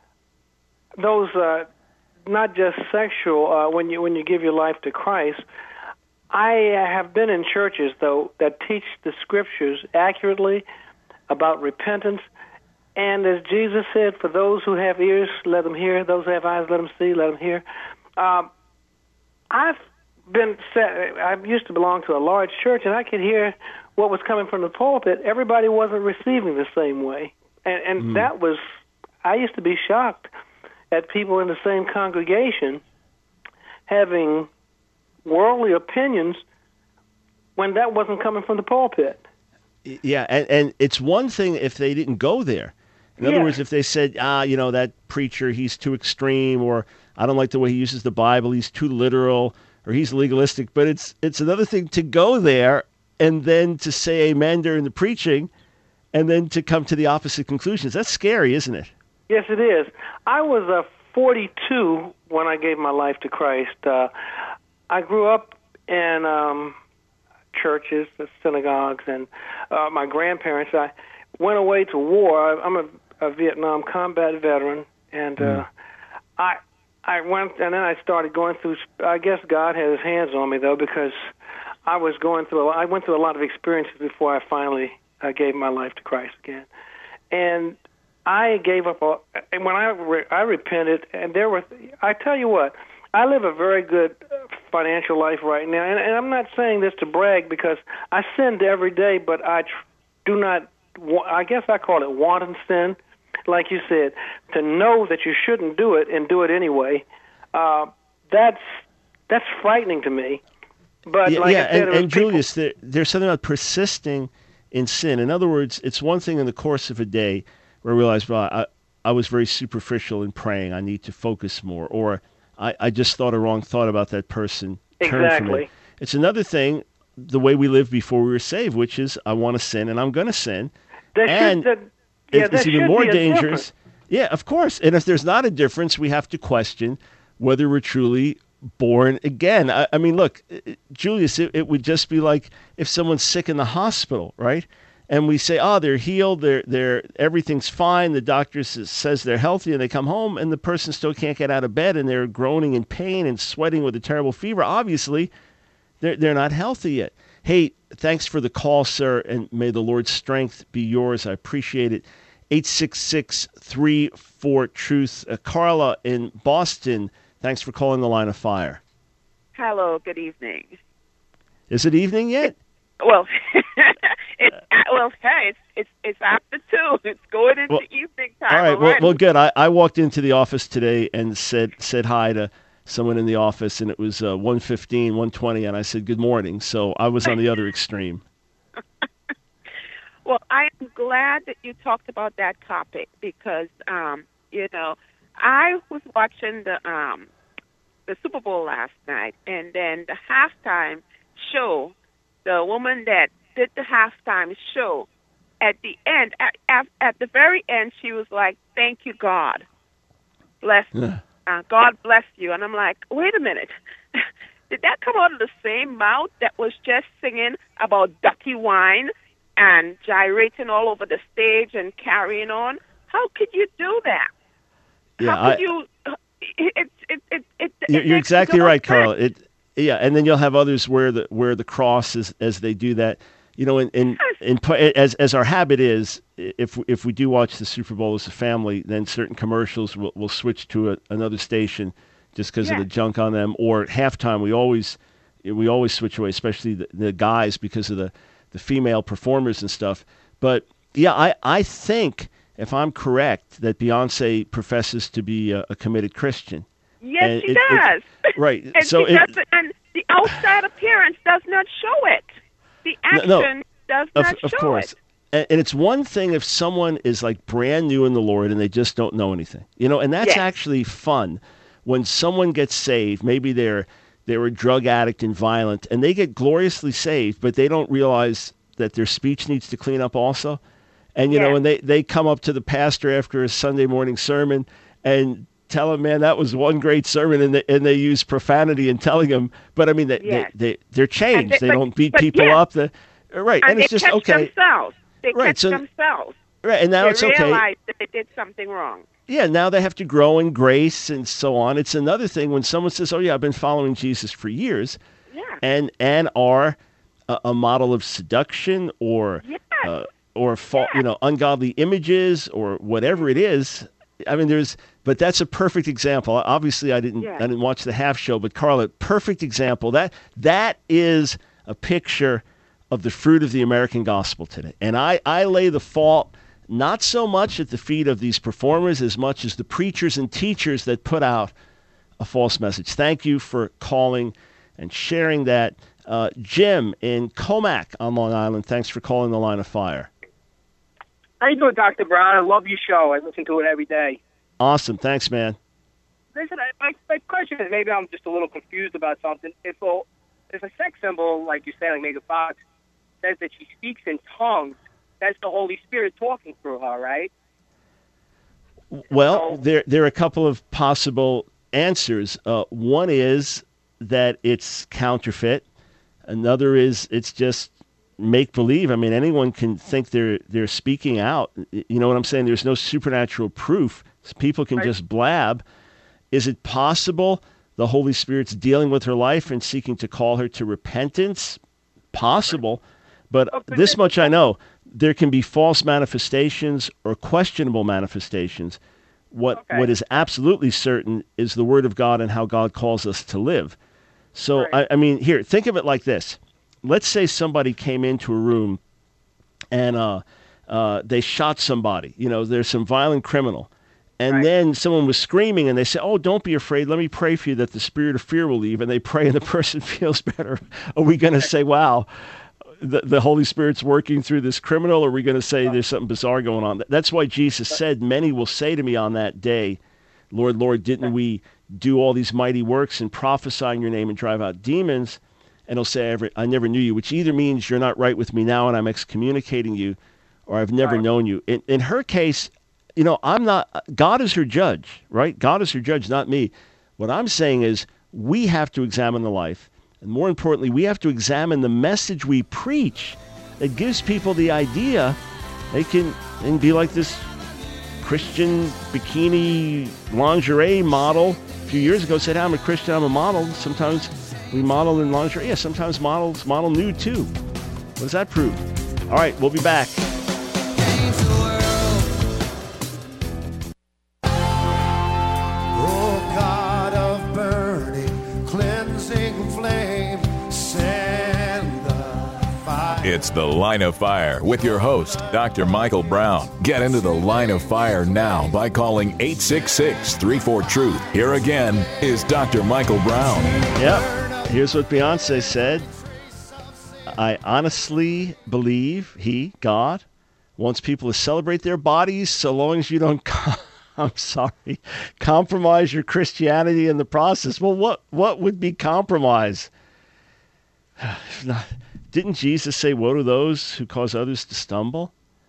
those uh, not just sexual uh, when you when you give your life to Christ. I have been in churches though that teach the scriptures accurately about repentance, and as Jesus said, for those who have ears, let them hear; those who have eyes, let them see, let them hear. Um, I've been set, I used to belong to a large church, and I could hear what was coming from the pulpit. Everybody wasn't receiving the same way, and, and mm. that was. I used to be shocked at people in the same congregation having worldly opinions when that wasn't coming from the pulpit. Yeah, and, and it's one thing if they didn't go there. In other yeah. words, if they said, ah, you know, that preacher, he's too extreme, or I don't like the way he uses the Bible, he's too literal, or he's legalistic. But it's it's another thing to go there and then to say amen during the preaching and then to come to the opposite conclusions. That's scary, isn't it? Yes, it is. I was uh, forty-two when I gave my life to Christ. Uh, I grew up in um, churches, synagogues, and uh, my grandparents. I went away to war. I'm a, a Vietnam combat veteran, and uh, mm. I I went, and then I started going through. I guess God had His hands on me though, because I was going through. A, I went through a lot of experiences before I finally uh, gave my life to Christ again, and I gave up. All, and when I re, I repented, and there were. I tell you what. I live a very good financial life right now, and, and I'm not saying this to brag, because I sinned every day, but I tr- do not, I guess I call it wanton sin, like you said, to know that you shouldn't do it and do it anyway. Uh, that's that's frightening to me. But yeah, like yeah I said, and, it was and people- Julius, there, there's something about persisting in sin. In other words, it's one thing in the course of a day where I realize, well, I, I was very superficial in praying. I need to focus more. Or I, I just thought a wrong thought about that person. Turn from Exactly. it. It's another thing, the way we lived before we were saved, which is I want to sin and I'm going to sin. There and should, the, yeah, it's, there it's even should more be a dangerous. difference. Yeah, of course. And if there's not a difference, we have to question whether we're truly born again. I, I mean, look, Julius, it, it would just be like if someone's sick in the hospital, right? And we say, oh, they're healed, they're, they're, everything's fine. The doctor says, says they're healthy, and they come home, and the person still can't get out of bed, and they're groaning in pain and sweating with a terrible fever. Obviously, they're, they're not healthy yet. Hey, thanks for the call, sir, and may the Lord's strength be yours. I appreciate it. eight six six, three four, truth. Uh, Carla in Boston, thanks for calling the Line of Fire. Hello, good evening. Is it evening yet? Well, it, well, hey, it's it's it's after two. It's going into Well, evening time. All right, well, already. well, good. I, I walked into the office today and said said hi to someone in the office, and it was uh, one fifteen, one twenty, and I said good morning. So I was on the other extreme. Well, I am glad that you talked about that topic because, um, you know, I was watching the um, the Super Bowl last night, and then the halftime show. The woman that did the halftime show, at the end, at, at, at the very end, she was like, "Thank you, God, bless, Yeah. uh, God bless you." And I'm like, "Wait a minute, did that come out of the same mouth that was just singing about ducky wine and gyrating all over the stage and carrying on? How could you do that? Yeah, How could I- you?" It, it, it, it, it, You're, it you're makes exactly no right, sense. Carla. It, yeah, and then you'll have others wear the wear the cross as, as they do that. You know, in in, in as as our habit is, if if we do watch the Super Bowl as a family, then certain commercials will will switch to a, another station just because of Yeah. the junk on them. Or halftime, we always we always switch away, especially the, the guys because of the the female performers and stuff. But yeah, I I think if I'm correct that Beyonce professes to be a, a committed Christian. Yes, And she it- it- does. right. And So she it- doesn't, and the outside appearance does not show it. The action No, no, does Of, not of show course. it. And, and it's one thing if someone is like brand new in the Lord and they just don't know anything, you know, and that's Yes. actually fun when someone gets saved. Maybe they're they're a drug addict and violent, and they get gloriously saved, but they don't realize that their speech needs to clean up also. And you know, Yes. when they they come up to the pastor after a Sunday morning sermon and tell him, man, that was one great sermon, and they, and they use profanity in telling him. But I mean, they, Yes. they, they, they're changed. they- they but- don't beat but people yes. up. The, right. And, And, they it's just, catch okay. themselves. They Right, catch so- themselves. Right. And now they it's okay. realize that they did something wrong. Yeah. Now they have to grow in grace and so on. It's another thing when someone says, oh, yeah, I've been following Jesus for years, Yeah. and, and are a, a model of seduction or, Yes. uh, or fa- you know, ungodly images or whatever it is. I mean, there's, but that's a perfect example. Obviously, I didn't, Yeah. I didn't watch the half show, but Carla, perfect example. That that is a picture of the fruit of the American gospel today. And I, I lay the fault not so much at the feet of these performers as much as the preachers and teachers that put out a false message. Thank you for calling and sharing that. Uh, Jim in Comac on Long Island, thanks for calling the Line of Fire. How you doing, Doctor Brown? I love your show. I listen to it every day. Awesome. Thanks, man. Listen, I, my, my question is maybe I'm just a little confused about something. If a, if a sex symbol, like you say, like Megan Fox, says that she speaks in tongues, that's the Holy Spirit talking through her, right? Well, there there are a couple of possible answers. Uh, one is that it's counterfeit. Another is it's just make believe. I mean, anyone can think they're they're speaking out. You know what I'm saying? There's no supernatural proof. People can Right. just blab. Is it possible the Holy Spirit's dealing with her life and seeking to call her to repentance? Possible. But Oh, but this this- much I know. There can be false manifestations or questionable manifestations. What Okay. what is absolutely certain is the Word of God and how God calls us to live. So, Right. I, I mean, here, think of it like this. Let's say somebody came into a room and uh, uh, they shot somebody. You know, there's some violent criminal. And Right. then someone was screaming, and they say, "Oh, don't be afraid. Let me pray for you that the spirit of fear will leave." And they pray, and the person feels better. Are we going to say, "Wow, the, the Holy Spirit's working through this criminal"? Or are we going to say there's something bizarre going on? That's why Jesus said, "Many will say to me on that day, 'Lord, Lord, didn't we do all these mighty works and prophesy in your name and drive out demons?' And he'll say, 'I never, I never knew you," which either means you're not right with me now and I'm excommunicating you, or I've never Right. known you. In, in her case, you know, I'm not, God is her judge, right? God is her judge, not me. What I'm saying is we have to examine the life. And more importantly, we have to examine the message we preach that gives people the idea they can, they can be like this Christian bikini lingerie model. A few years ago said, "I'm a Christian, I'm a model." Sometimes we model in lingerie. Yeah, sometimes models model nude too. What does that prove? All right, we'll be back. Oh, God of burning, cleansing flame, send the fire. It's The Line of Fire with your host, Doctor Michael Brown. Get into the Line of Fire now by calling eight six six, three four, truth. Here again is Doctor Michael Brown. Yep. Here's what Beyonce said. "I honestly believe he, God, wants people to celebrate their bodies so long as you don't, com- I'm sorry, compromise your Christianity in the process." Well, what, what would be compromise? If not, didn't Jesus say, "Woe to those who cause others to stumble"?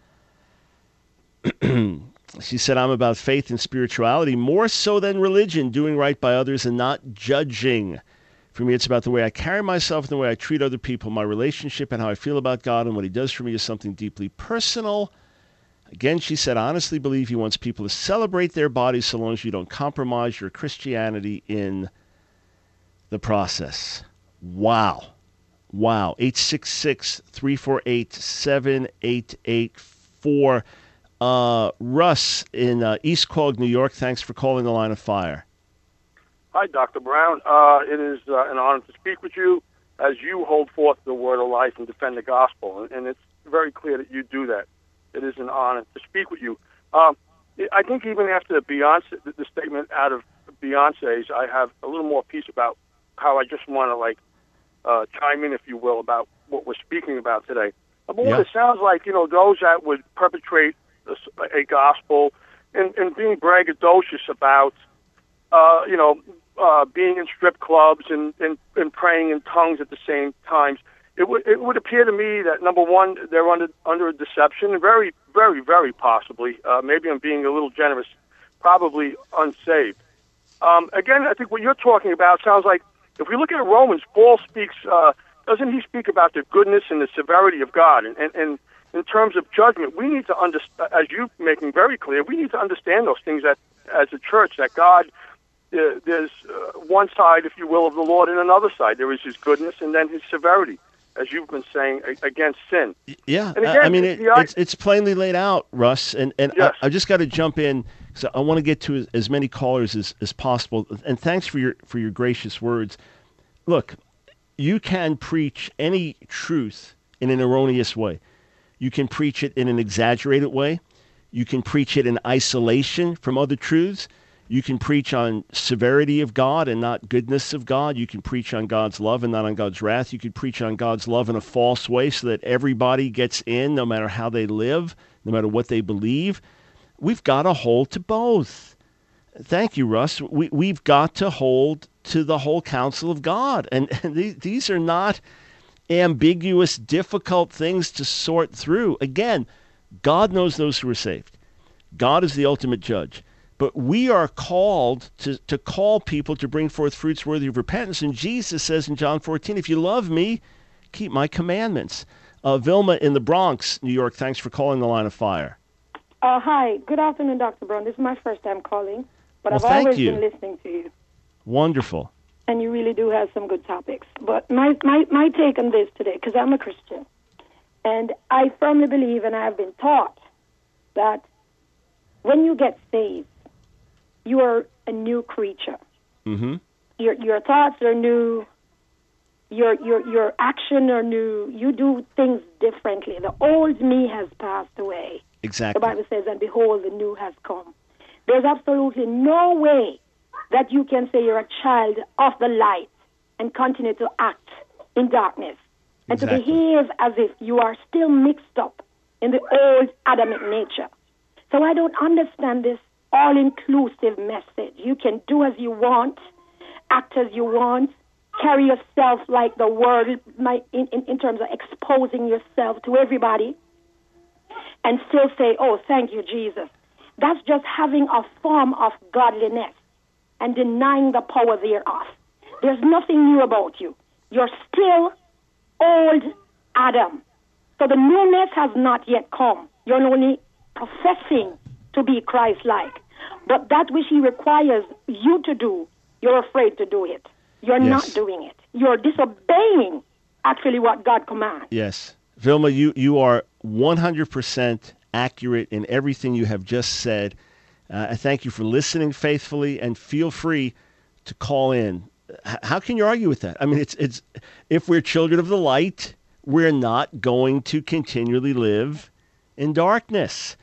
She said, "I'm about faith and spirituality more so than religion, doing right by others and not judging. For me, it's about the way I carry myself and the way I treat other people. My relationship and how I feel about God and what he does for me is something deeply personal." Again, she said, "I honestly believe he wants people to celebrate their bodies so long as you don't compromise your Christianity in the process." Wow. Wow. eight six six, three four eight, seven eight eight four. Uh, Russ in uh, East Quogue, New York, thanks for calling the Line of Fire. Hi, Doctor Brown. Uh, it is uh, an honor to speak with you as you hold forth the word of life and defend the gospel. And, and it's very clear that you do that. It is an honor to speak with you. Um, I think even after Beyonce, the, the statement out of Beyonce's, I have a little more peace about how I just want to, like, uh, chime in, if you will, about what we're speaking about today. But what Yeah. it sounds like, you know, those that would perpetrate a, a gospel and, and being braggadocious about, uh, you know, uh, being in strip clubs and, and, and praying in tongues at the same times, it would it would appear to me that, number one, they're under under a deception, and very, very, very possibly, uh, maybe I'm being a little generous, probably unsaved. Um, again, I think what you're talking about sounds like, if we look at Romans, Paul speaks, uh, doesn't he speak about the goodness and the severity of God? And, and, and in terms of judgment, we need to understand, as you're making very clear, we need to understand those things that, as a church, that God, uh, there's uh, one side, if you will, of the Lord and another side. There is his goodness and then his severity, as you've been saying, against sin. Yeah, And again, I mean, it, the, the, it's it's plainly laid out, Russ, and, and Yes. I, I just got to jump in, because I want to get to as, as many callers as, as possible, and thanks for your for your gracious words. Look, you can preach any truth in an erroneous way. You can preach it in an exaggerated way. You can preach it in isolation from other truths. You can preach on severity of God and not goodness of God. You can preach on God's love and not on God's wrath. You can preach on God's love in a false way so that everybody gets in, no matter how they live, no matter what they believe. We've got to hold to both. Thank you, Russ. We, we've got to hold to the whole counsel of God. And, and these, these are not ambiguous, difficult things to sort through. Again, God knows those who are saved. God is the ultimate judge. But we are called to, to call people to bring forth fruits worthy of repentance. And Jesus says in John fourteen, if you love me, keep my commandments. Uh, Vilma in the Bronx, New York, thanks for calling the Line of Fire. Uh, hi. Good afternoon, Doctor Brown. This is my first time calling, but Well, I've thank always you. been listening to you. Wonderful. And you really do have some good topics. But my, my, my take on this today, because I'm a Christian, and I firmly believe, and I have been taught, that when you get saved, you are a new creature. Mm-hmm. Your your thoughts are new. Your your your action are new. You do things differently. The old me has passed away. Exactly. The Bible says, and behold, the new has come. There's absolutely no way that you can say you're a child of the light and continue to act in darkness and Exactly. to behave as if you are still mixed up in the old Adamic nature. So I don't understand this all-inclusive message. You can do as you want, act as you want, carry yourself like the world might, in, in, in terms of exposing yourself to everybody, and still say, oh, thank you, Jesus. That's just having a form of godliness and denying the power thereof. There's nothing new about you. You're still old Adam. So the newness has not yet come. You're only professing to be Christ-like. But that which he requires you to do, you're afraid to do it. You're Yes. not doing it. You're disobeying actually what God commands. Yes. Vilma, you, you are one hundred percent accurate in everything you have just said. Uh, I thank you for listening faithfully, and feel free to call in. H- how can you argue with that? I mean, it's it's if we're children of the light, we're not going to continually live in darkness.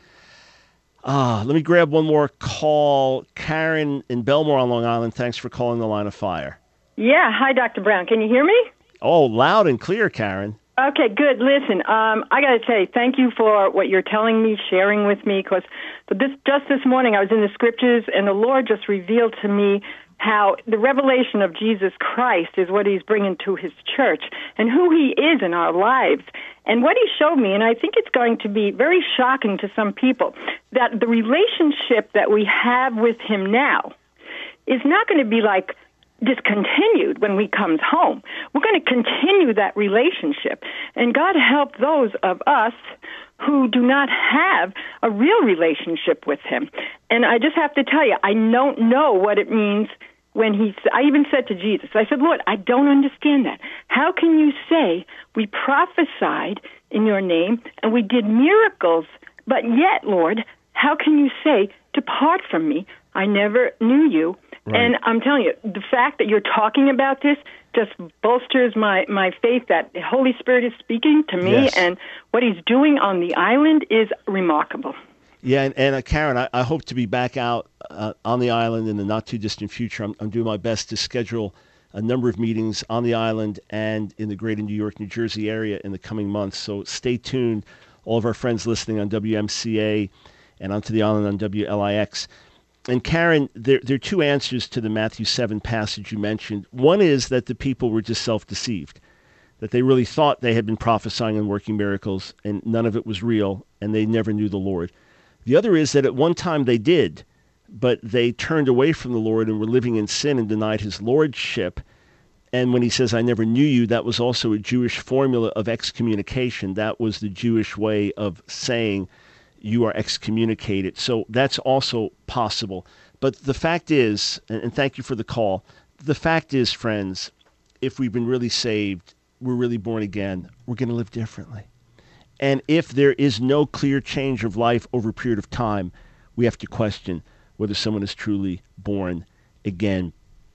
Ah, let me grab one more call. Karen in Belmore on Long Island, thanks for calling the Line of Fire. Yeah. Hi, Doctor Brown. Can you hear me? Oh, loud and clear, Karen. Okay, good. Listen, um, I got to say, thank you for what you're telling me, sharing with me, because this, just this morning I was in the scriptures, and the Lord just revealed to me how the revelation of Jesus Christ is what he's bringing to his church and who he is in our lives. And what he showed me, and I think it's going to be very shocking to some people, that the relationship that we have with him now is not going to be like discontinued when we comes home. We're going to continue that relationship. And God help those of us who do not have a real relationship with him. And I just have to tell you, I don't know what it means when he, I even said to Jesus, I said, Lord, I don't understand that. How can you say we prophesied in your name and we did miracles, but yet, Lord, how can you say, depart from me, I never knew you? Right. And I'm telling you, the fact that you're talking about this just bolsters my, my faith that the Holy Spirit is speaking to me, Yes. and what he's doing on the island is remarkable. Yeah, and, and uh, Karen, I, I hope to be back out uh, on the island in the not-too-distant future. I'm, I'm doing my best to schedule a number of meetings on the island and in the greater New York, New Jersey area in the coming months. So stay tuned, all of our friends listening on W M C A and onto the island on W L I X. And Karen, there, there are two answers to the Matthew seven passage you mentioned. One is that the people were just self-deceived, that they really thought they had been prophesying and working miracles, and none of it was real, and they never knew the Lord. The other is that at one time they did, but they turned away from the Lord and were living in sin and denied his lordship. And when he says, I never knew you, that was also a Jewish formula of excommunication. That was the Jewish way of saying you are excommunicated. So that's also possible. But the fact is, and, and thank you for the call, the fact is, friends, if we've been really saved, we're really born again, we're going to live differently. And if there is no clear change of life over a period of time, we have to question whether someone is truly born again.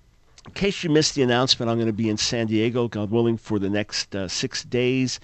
In case you missed the announcement, I'm going to be in San Diego, God willing, for the next uh, six days.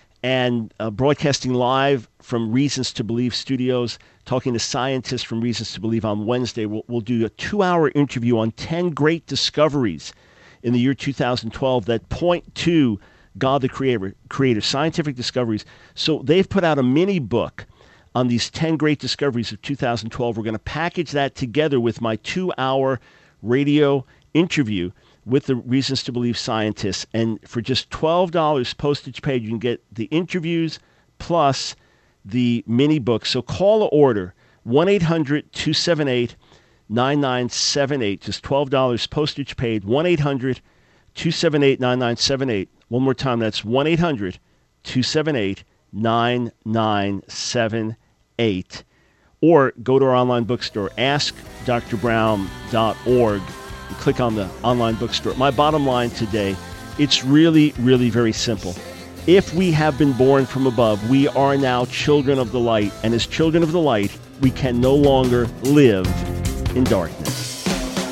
And uh, broadcasting live from Reasons to Believe Studios, talking to scientists from Reasons to Believe on Wednesday. We'll, we'll do a two-hour interview on ten great discoveries in the year two thousand twelve that point to God the Creator, creator, scientific discoveries. So they've put out a mini book on these ten great discoveries of two thousand twelve. We're going to package that together with my two-hour radio interview with the Reasons to Believe scientists. And for just twelve dollars postage paid, you can get the interviews plus the mini book. So call or order one eight hundred two seven eight nine nine seven eight. Just twelve dollars postage paid, one eight hundred two seven eight nine nine seven eight. One more time, that's one eight hundred two seven eight nine nine seven eight. Or go to our online bookstore, ask dr brown dot org. Click on the online bookstore. My bottom line today, it's really, really very simple. If we have been born from above, we are now children of the light. And as children of the light, we can no longer live in darkness.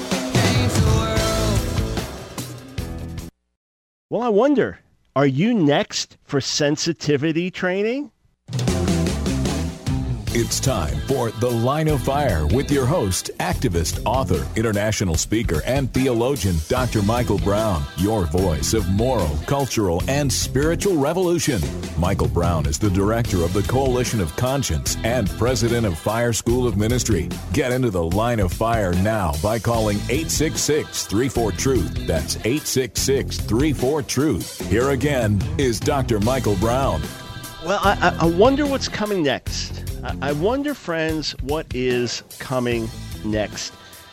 Well, I wonder, are you next for sensitivity training? It's time for The Line of Fire with your host, activist, author, international speaker, and theologian, Doctor Michael Brown, your voice of moral, cultural, and spiritual revolution. Michael Brown is the director of the Coalition of Conscience and president of Fire School of Ministry. Get into The Line of Fire now by calling eight six six, three four, truth. That's eight six six, three four, truth. Here again is Doctor Michael Brown. Well, I, I wonder what's coming next. I wonder, friends, what is coming next.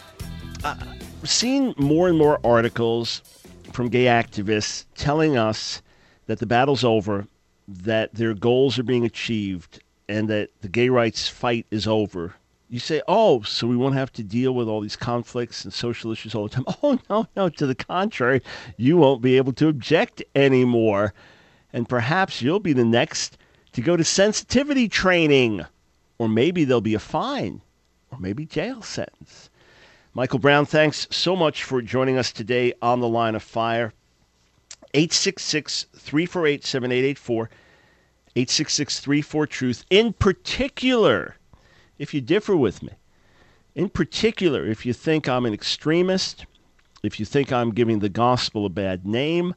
I've seen more and more articles from gay activists telling us that the battle's over, that their goals are being achieved, and that the gay rights fight is over. You say, oh, so we won't have to deal with all these conflicts and social issues all the time. Oh, no, no, to the contrary. You won't be able to object anymore. And perhaps you'll be the next to go to sensitivity training. Or maybe there'll be a fine, or maybe jail sentence. Michael Brown, thanks so much for joining us today on The Line of Fire. eight six six, three four eight, seven eight eight four, eight six six, three four, truth. In particular, if you differ with me, in particular, if you think I'm an extremist, if you think I'm giving the gospel a bad name,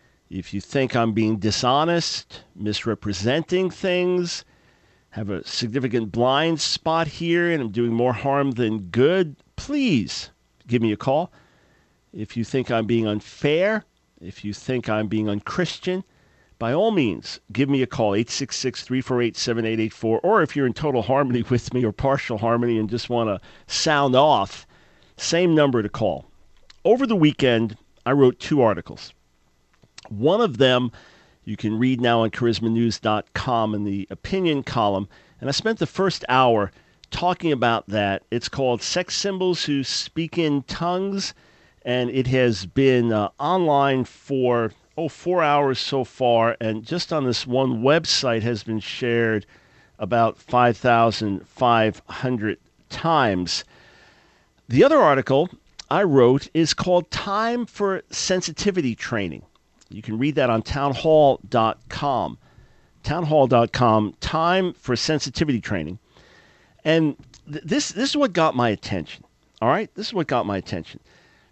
if you think I'm being dishonest, misrepresenting things, have a significant blind spot here and I'm doing more harm than good, please give me a call. If you think I'm being unfair, if you think I'm being unchristian, by all means, give me a call, eight six six, three four eight, seven eight eight four, or if you're in total harmony with me or partial harmony and just want to sound off, same number to call. Over the weekend, I wrote two articles. One of them you can read now on charisma news dot com in the opinion column. And I spent the first hour talking about that. It's called Sex Symbols Who Speak in Tongues. And it has been uh, online for, oh, four hours so far. And just on this one website has been shared about five thousand five hundred times. The other article I wrote is called Time for Sensitivity Training. You can read that on townhall dot com. townhall dot com, Time for Sensitivity Training. And th- this this is what got my attention. All right? This is what got my attention.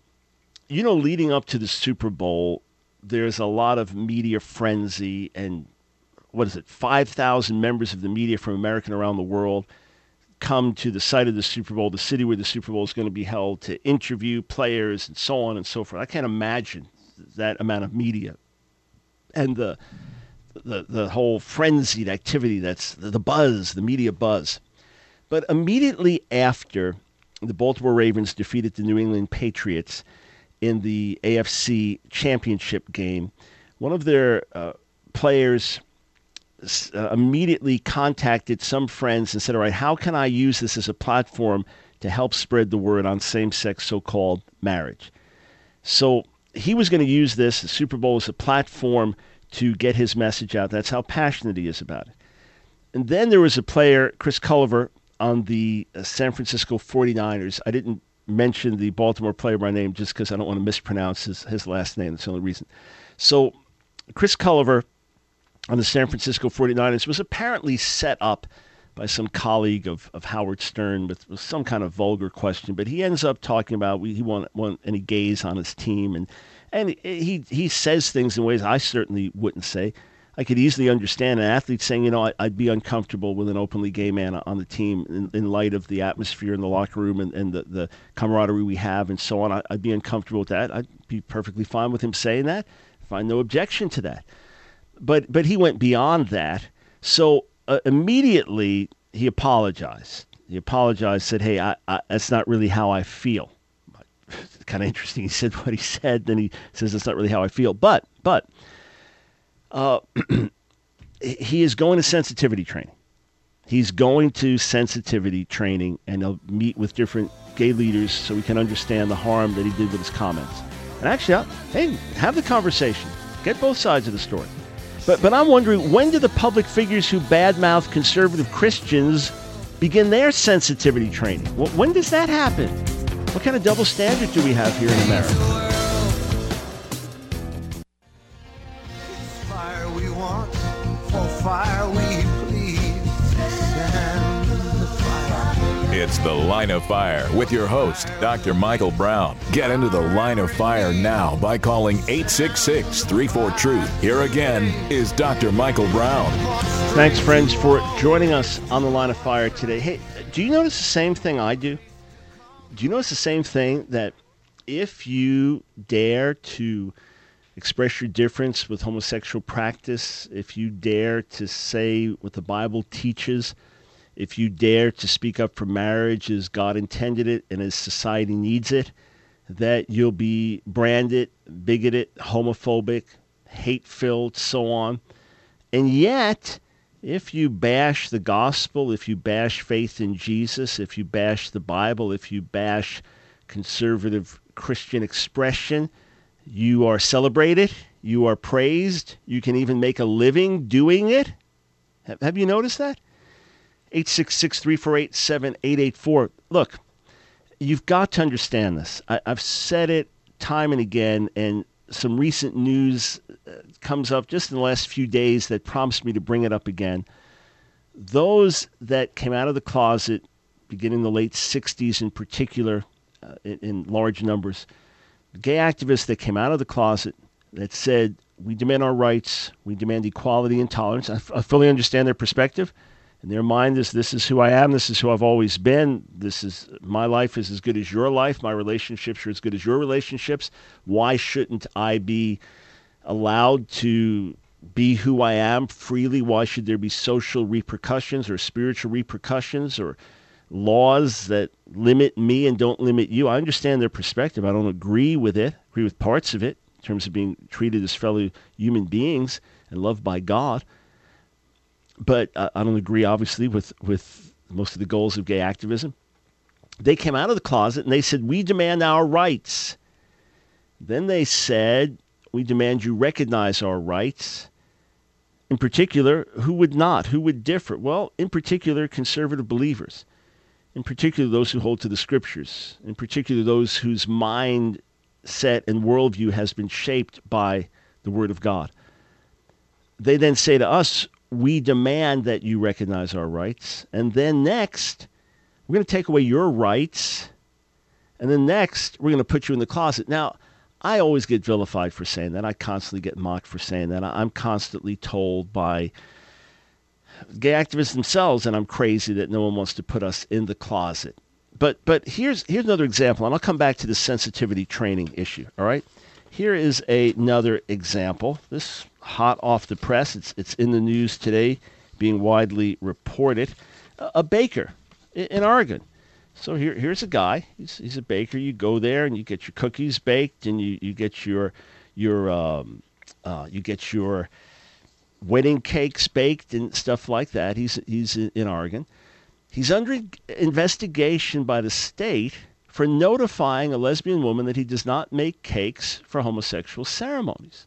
You know, leading up to the Super Bowl, there's a lot of media frenzy and, what is it, five thousand members of the media from America and around the world come to the site of the Super Bowl, the city where the Super Bowl is going to be held, to interview players and so on and so forth. I can't imagine that amount of media and the the the whole frenzied activity, that's the, the buzz, the media buzz. But immediately after the Baltimore Ravens defeated the New England Patriots in the A F C Championship game, one of their uh, players uh, immediately contacted some friends and said, all right, how can I use this as a platform to help spread the word on same-sex so-called marriage? So he was going to use this, the Super Bowl, as a platform to get his message out. That's how passionate he is about it. And then there was a player, Chris Culliver, on the uh, San Francisco forty-niners. I didn't mention the Baltimore player by name just because I don't want to mispronounce his, his last name. That's the only reason. So Chris Culliver on the San Francisco forty-niners was apparently set up by some colleague of, of Howard Stern with, with some kind of vulgar question, but he ends up talking about we, he want, want any gays on his team, and and he he says things in ways I certainly wouldn't say. I could easily understand an athlete saying, you know, I, I'd be uncomfortable with an openly gay man on the team in, in light of the atmosphere in the locker room and, and the, the camaraderie we have and so on. I, I'd be uncomfortable with that. I'd be perfectly fine with him saying that. Find no objection to that. But but he went beyond that. So uh, immediately he apologized. He apologized, said, hey, I, I, that's not really how I feel. It's kind of interesting. He said what he said, then he says that's not really how I feel. But, but uh, he is going to sensitivity training. He's going to sensitivity training, and he'll meet with different gay leaders so we can understand the harm that he did with his comments. And actually, I'll, hey, have the conversation. Get both sides of the story. But but I'm wondering, when do the public figures who badmouth conservative Christians begin their sensitivity training? When does that happen? What kind of double standard do we have here in America? Fire we want, for fire we please. Send It's The Line of Fire with your host, Doctor Michael Brown. Get into the Line of Fire now by calling eight six six, three four, truth. Here again is Doctor Michael Brown. Thanks, friends, for joining us on The Line of Fire today. Hey, do you notice the same thing I do? Do you notice the same thing that if you dare to express your difference with homosexual practice, if you dare to say what the Bible teaches, if you dare to speak up for marriage as God intended it and as society needs it, that you'll be branded, bigoted, homophobic, hate-filled, so on. And yet, if you bash the gospel, if you bash faith in Jesus, if you bash the Bible, if you bash conservative Christian expression, you are celebrated, you are praised, you can even make a living doing it. Have, have you noticed that? eight six six, three four eight, seven eight eight four. Look, you've got to understand this. I, I've said it time and again, and some recent news comes up just in the last few days that prompts me to bring it up again. Those that came out of the closet, beginning in the late sixties in particular, uh, in, in large numbers, gay activists that came out of the closet that said, we demand our rights, we demand equality and tolerance. I, f- I fully understand their perspective. In their mind is, this is who I am, this is who I've always been, this is, my life is as good as your life, my relationships are as good as your relationships. Why shouldn't I be allowed to be who I am freely? Why should there be social repercussions or spiritual repercussions or laws that limit me and don't limit you? I understand their perspective. I don't agree with it, agree with parts of it in terms of being treated as fellow human beings and loved by God. But uh, I don't agree, obviously, with, with most of the goals of gay activism. They came out of the closet and they said, we demand our rights. Then they said, we demand you recognize our rights. In particular, who would not? Who would differ? Well, in particular, conservative believers. In particular, those who hold to the scriptures. In particular, those whose mindset and worldview has been shaped by the Word of God. They then say to us, we demand that you recognize our rights. And then next, we're going to take away your rights. And then next, we're going to put you in the closet. Now, I always get vilified for saying that. I constantly get mocked for saying that. I'm constantly told by gay activists themselves that I'm crazy, that no one wants to put us in the closet. But but here's here's another example, and I'll come back to the sensitivity training issue, all right? Here is a, another example. This hot off the press. It's it's in the news today, being widely reported. A, a baker in, in Oregon. So here here's a guy. He's he's a baker. You go there and you get your cookies baked, and you, you get your your um uh, you get your wedding cakes baked and stuff like that. He's he's in Oregon. He's under investigation by the state for notifying a lesbian woman that he does not make cakes for homosexual ceremonies.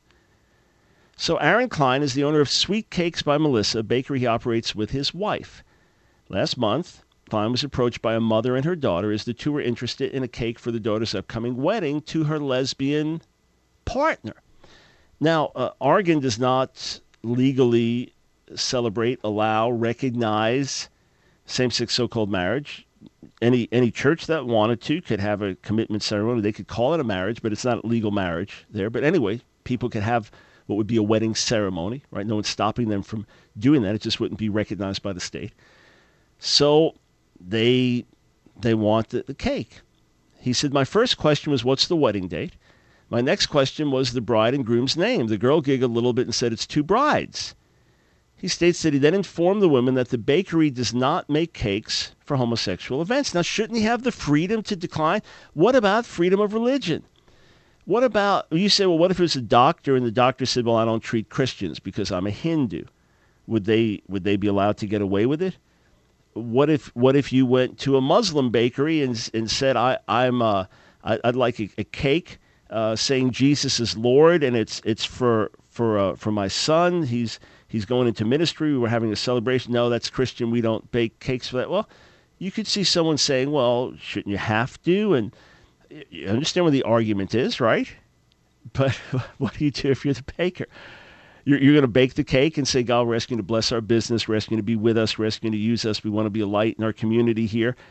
So Aaron Klein is the owner of Sweet Cakes by Melissa, a bakery he operates with his wife. Last month, Klein was approached by a mother and her daughter as the two were interested in a cake for the daughter's upcoming wedding to her lesbian partner. Now, uh, Oregon does not legally celebrate, allow, recognize same-sex so-called marriage. Any any church that wanted to could have a commitment ceremony. They could call it a marriage, but it's not a legal marriage there. But anyway, people could have what would be a wedding ceremony, right? No one's stopping them from doing that. It just wouldn't be recognized by the state. So they they want the, the cake. He said, my first question was, what's the wedding date? My next question was the bride and groom's name. The girl giggled a little bit and said, it's two brides. He states that he then informed the women that the bakery does not make cakes for homosexual events. Now, shouldn't he have the freedom to decline? What about freedom of religion? What about, you say, well, what if it was a doctor and the doctor said, well, I don't treat Christians because I'm a Hindu? Would they would they be allowed to get away with it? What if what if you went to a Muslim bakery and and said, I, I'm uh, I, I'd like a, a cake uh, saying Jesus is Lord, and it's it's for for uh, for my son. He's He's going into ministry. We're having a celebration. No, that's Christian. We don't bake cakes for that. Well, you could see someone saying, well, shouldn't you have to? And you understand where the argument is, right? But what do you do if you're the baker? You're, you're going to bake the cake and say, God, we're asking you to bless our business. We're asking you to be with us. We're asking you to use us. We want to be a light in our community here.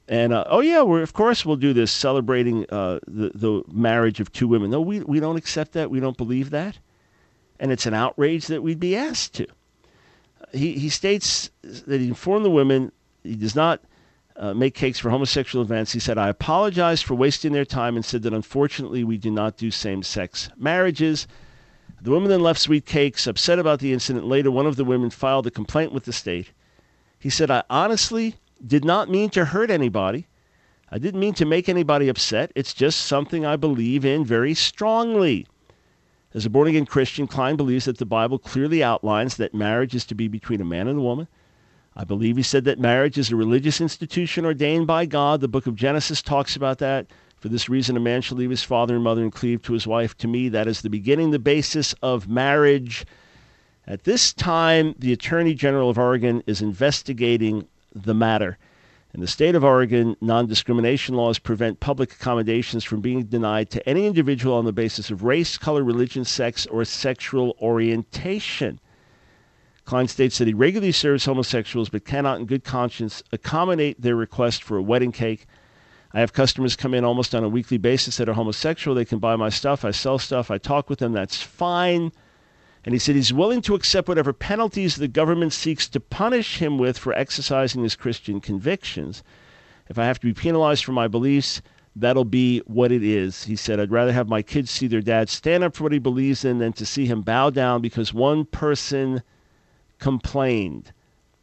And, uh, oh, yeah, we're, of course we'll do this, celebrating uh, the, the marriage of two women. No, we, we don't accept that. We don't believe that. And it's an outrage that we'd be asked to. He, he states that he informed the women he does not uh, make cakes for homosexual events. He said, I apologize for wasting their time and said that unfortunately we do not do same-sex marriages. The women then left sweet cakes, upset about the incident. Later, one of the women filed a complaint with the state. He said, I honestly did not mean to hurt anybody. I didn't mean to make anybody upset. It's just something I believe in very strongly. As a born-again Christian, Klein believes that the Bible clearly outlines that marriage is to be between a man and a woman. I believe he said that marriage is a religious institution ordained by God. The book of Genesis talks about that. For this reason, a man shall leave his father and mother and cleave to his wife. To me, that is the beginning, the basis of marriage. At this time, the Attorney General of Oregon is investigating the matter. In the state of Oregon, non-discrimination laws prevent public accommodations from being denied to any individual on the basis of race, color, religion, sex, or sexual orientation. Klein states that he regularly serves homosexuals but cannot in good conscience accommodate their request for a wedding cake. I have customers come in almost on a weekly basis that are homosexual. They can buy my stuff. I sell stuff. I talk with them. That's fine. And he said he's willing to accept whatever penalties the government seeks to punish him with for exercising his Christian convictions. If I have to be penalized for my beliefs, that'll be what it is. He said, I'd rather have my kids see their dad stand up for what he believes in than to see him bow down because one person complained.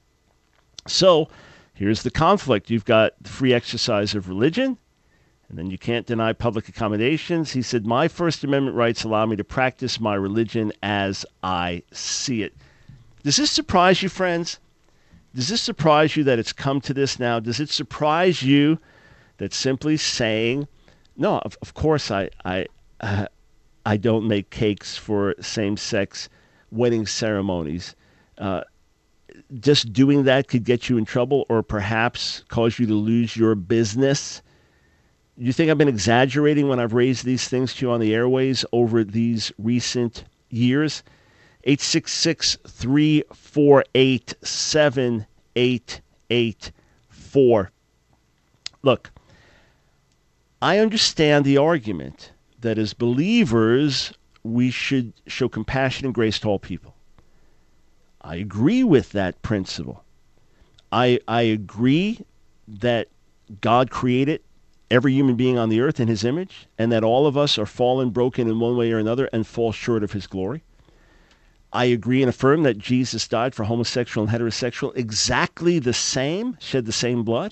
So here's the conflict. You've got the free exercise of religion, and then you can't deny public accommodations. He said, my First Amendment rights allow me to practice my religion as I see it. Does this surprise you, friends? Does this surprise you that it's come to this now? Does it surprise you that simply saying, no, of, of course I I uh, I don't make cakes for same-sex wedding ceremonies. Uh, just doing that could get you in trouble or perhaps cause you to lose your business. You think I've been exaggerating when I've raised these things to you on the airways over these recent years? eight six six, three four eight, seven eight eight four. Look, I understand the argument that as believers, we should show compassion and grace to all people. I agree with that principle. I I agree that God created every human being on the earth in his image, and that all of us are fallen, broken in one way or another, and fall short of his glory. I agree and affirm that Jesus died for homosexual and heterosexual exactly the same, shed the same blood.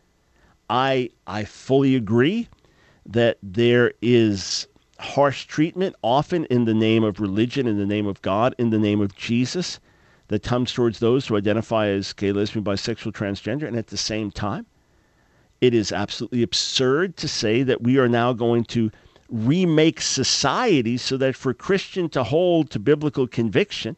I I fully agree that there is harsh treatment, often in the name of religion, in the name of God, in the name of Jesus, that comes towards those who identify as gay, lesbian, bisexual, transgender, and at the same time, it is absolutely absurd to say that we are now going to remake society so that for a Christian to hold to biblical conviction,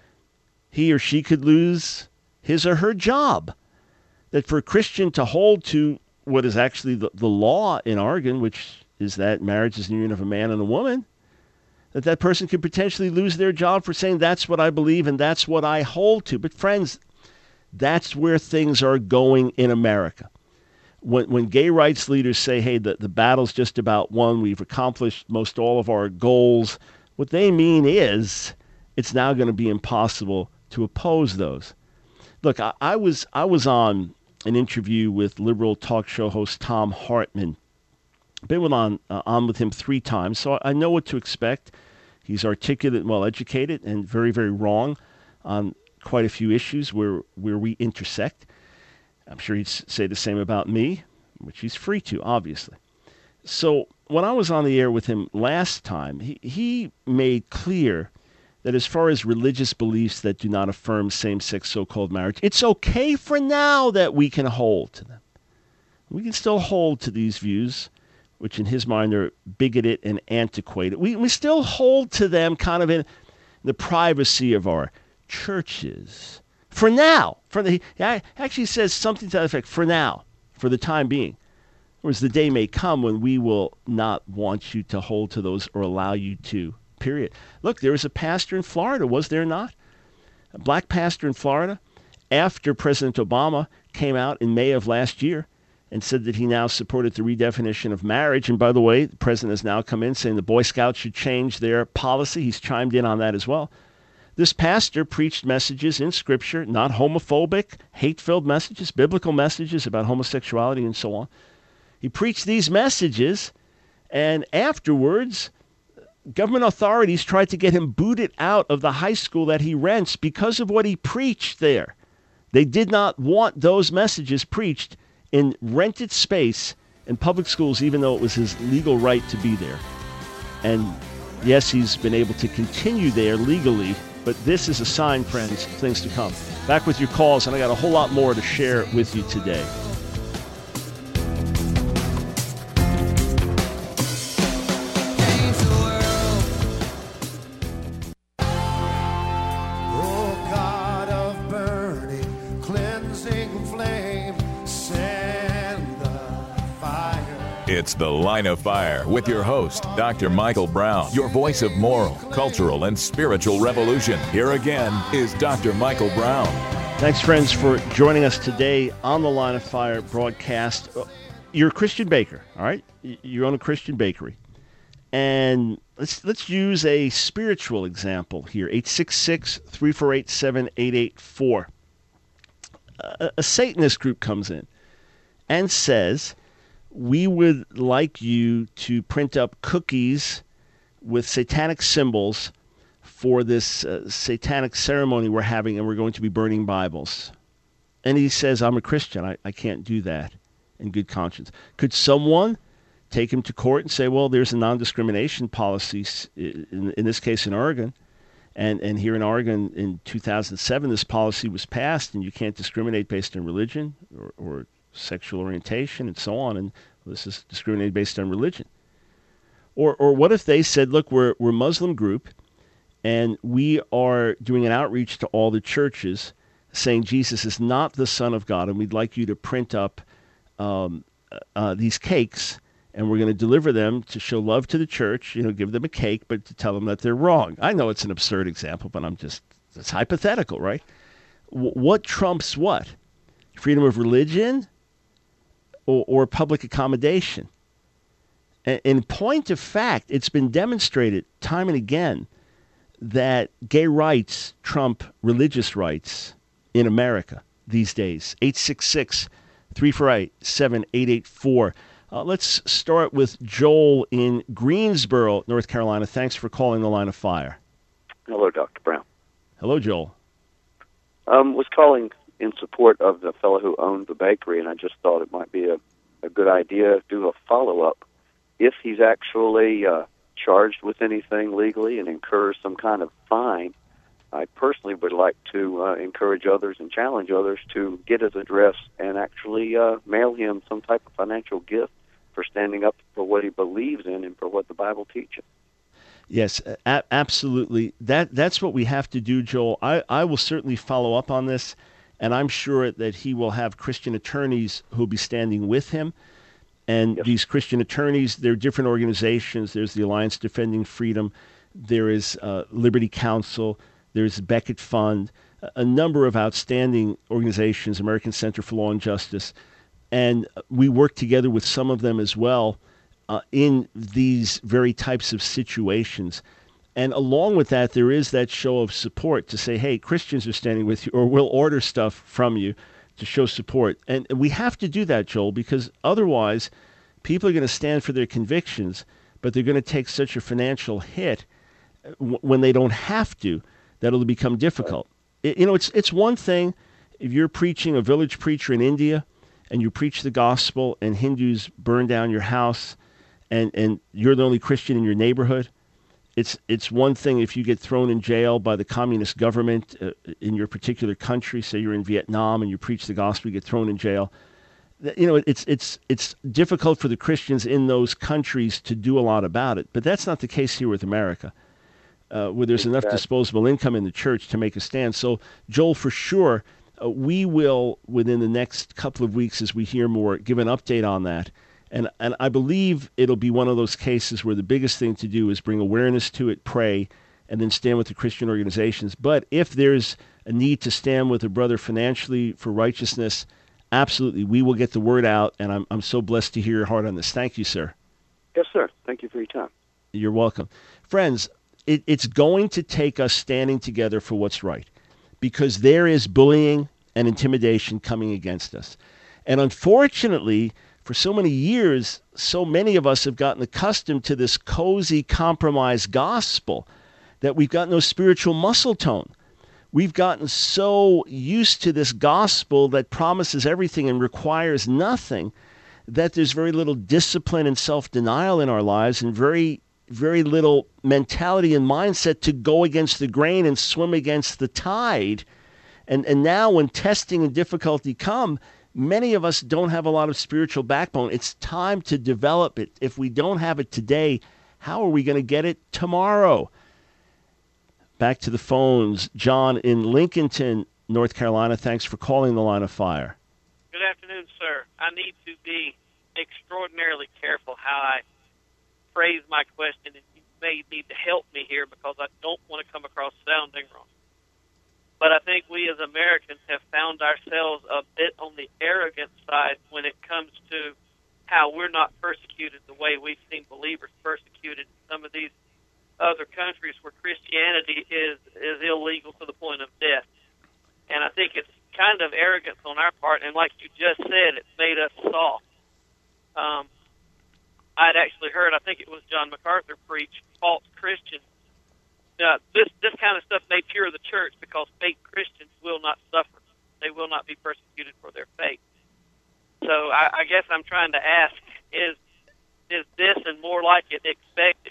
he or she could lose his or her job. That for a Christian to hold to what is actually the, the law in Oregon, which is that marriage is the union of a man and a woman, that that person could potentially lose their job for saying that's what I believe and that's what I hold to. But friends, that's where things are going in America. When, when gay rights leaders say, hey, the, the battle's just about won, we've accomplished most all of our goals, what they mean is it's now going to be impossible to oppose those. Look, I, I was I was on an interview with liberal talk show host Thom Hartmann. I've been with on, uh, on with him three times, so I know what to expect. He's articulate and well-educated and very, very wrong on quite a few issues where, where we intersect. I'm sure he'd say the same about me, which he's free to, obviously. So when I was on the air with him last time, he, he made clear that as far as religious beliefs that do not affirm same-sex so-called marriage, it's okay for now that we can hold to them. We can still hold to these views, which in his mind are bigoted and antiquated. We, we still hold to them kind of in the privacy of our churches. For now, for the, he actually says something to that effect, for now, for the time being. Whereas the day may come when we will not want you to hold to those or allow you to, period. Look, there was a pastor in Florida, was there not? A black pastor in Florida, after President Obama came out in May of last year and said that he now supported the redefinition of marriage. And by the way, the president has now come in saying the Boy Scouts should change their policy. He's chimed in on that as well. This pastor preached messages in Scripture, not homophobic, hate-filled messages, biblical messages about homosexuality and so on. He preached these messages, and afterwards, government authorities tried to get him booted out of the high school that he rents because of what he preached there. They did not want those messages preached in rented space in public schools, even though it was his legal right to be there. And yes, he's been able to continue there legally, but this is a sign, friends, of things to come. Back with your calls, and I got a whole lot more to share with you today. It's The Line of Fire with your host, Doctor Michael Brown, your voice of moral, cultural, and spiritual revolution. Here again is Doctor Michael Brown. Thanks, friends, for joining us today on The Line of Fire broadcast. You're a Christian baker, all right? You own a Christian bakery. And let's let's use a spiritual example here, eight six six, three four eight, seven eight eight four. A, a Satanist group comes in and says, we would like you to print up cookies with satanic symbols for this uh, satanic ceremony we're having, and we're going to be burning Bibles. And he says, I'm a Christian. I, I can't do that in good conscience. Could someone take him to court and say, well, there's a non-discrimination policy, in, in this case in Oregon, and, and here in Oregon in two thousand seven, this policy was passed, and you can't discriminate based on religion or, or sexual orientation and so on, and this is discriminated based on religion. Or or what if they said, look, we're we're a Muslim group, and we are doing an outreach to all the churches saying Jesus is not the Son of God, and we'd like you to print up um, uh, these cakes, and we're going to deliver them to show love to the church, you know, give them a cake, but to tell them that they're wrong. I know it's an absurd example, but I'm just, it's hypothetical, right? W- what trumps what? Freedom of religion or, or public accommodation? And in point of fact, it's been demonstrated time and again that gay rights trump religious rights in America these days. eight six six, three four eight, seven eight eight four. Uh, let's start with Joel in Greensboro, North Carolina. Thanks for calling The Line of Fire. Hello, Doctor Brown. Hello, Joel. Um, was calling in support of the fellow who owned the bakery, and I just thought it might be a, a good idea to do a follow-up. If he's actually uh, charged with anything legally and incurs some kind of fine, I personally would like to uh, encourage others and challenge others to get his address and actually uh, mail him some type of financial gift for standing up for what he believes in and for what the Bible teaches. Yes, a- absolutely. That That's what we have to do, Joel. I, I will certainly follow up on this, and I'm sure that he will have Christian attorneys who will be standing with him. And yes. These Christian attorneys, they're different organizations. There's the Alliance Defending Freedom. There is uh, Liberty Counsel. There's Beckett Fund, a number of outstanding organizations, American Center for Law and Justice. And we work together with some of them as well uh, in these very types of situations. And along with that, there is that show of support to say, hey, Christians are standing with you, or we'll order stuff from you to show support. And we have to do that, Joel, because otherwise people are going to stand for their convictions, but they're going to take such a financial hit w- when they don't have to, that it'll become difficult. It, you know, it's it's one thing if you're preaching, a village preacher in India, and you preach the gospel and Hindus burn down your house and, and you're the only Christian in your neighborhood. It's it's one thing if you get thrown in jail by the communist government uh, in your particular country. Say you're in Vietnam and you preach the gospel, you get thrown in jail. You know, it's it's it's difficult for the Christians in those countries to do a lot about it. But that's not the case here with America, uh, where there's exactly. enough disposable income in the church to make a stand. So, Joel, for sure, uh, we will, within the next couple of weeks as we hear more, give an update on that. And and I believe it'll be one of those cases where the biggest thing to do is bring awareness to it, pray, and then stand with the Christian organizations. But if there's a need to stand with a brother financially for righteousness, absolutely, we will get the word out, and I'm I'm so blessed to hear your heart on this. Thank you, sir. Yes, sir. Thank you for your time. You're welcome. Friends, it, it's going to take us standing together for what's right, because there is bullying and intimidation coming against us. And unfortunately, for so many years, so many of us have gotten accustomed to this cozy compromise gospel that we've got no spiritual muscle tone. We've gotten so used to this gospel that promises everything and requires nothing that there's very little discipline and self-denial in our lives, and very, very little mentality and mindset to go against the grain and swim against the tide. And and now when testing and difficulty come, many of us don't have a lot of spiritual backbone. It's time to develop it. If we don't have it today, how are we going to get it tomorrow? Back to the phones. John in Lincolnton, North Carolina. Thanks for calling the Line of Fire. Good afternoon, sir. I need to be extraordinarily careful how I phrase my question, and you may need to help me here because I don't want to come across sounding wrong. But I think we as Americans have found ourselves a bit on the arrogant side when it comes to how we're not persecuted the way we've seen believers persecuted in some of these other countries where Christianity is, is illegal to the point of death. And I think it's kind of arrogance on our part, and like you just said, it's made us soft. Um, I'd actually heard, I think it was John MacArthur preach, false Christians. Uh, this this kind of stuff may cure the church because fake Christians will not suffer. They will not be persecuted for their faith. So I, I guess I'm trying to ask, is is this and more like it expected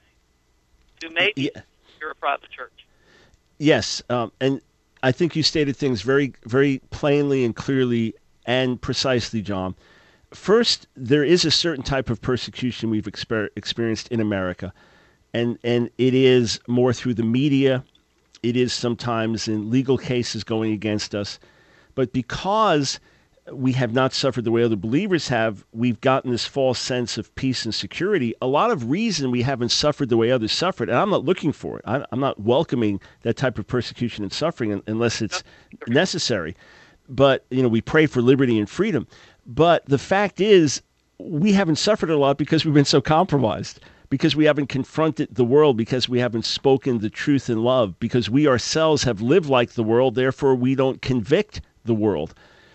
to maybe yeah. purify the church? Yes, um, and I think you stated things very, very plainly and clearly and precisely, John. First, there is a certain type of persecution we've exper- experienced in America. And and it is more through the media. It is sometimes in legal cases going against us. But because we have not suffered the way other believers have, we've gotten this false sense of peace and security. A lot of reason we haven't suffered the way others suffered, and I'm not looking for it. I'm not welcoming that type of persecution and suffering unless it's necessary. But, you know, we pray for liberty and freedom. But the fact is, we haven't suffered a lot because we've been so compromised, because we haven't confronted the world, because we haven't spoken the truth in love, because we ourselves have lived like the world, therefore we don't convict the world.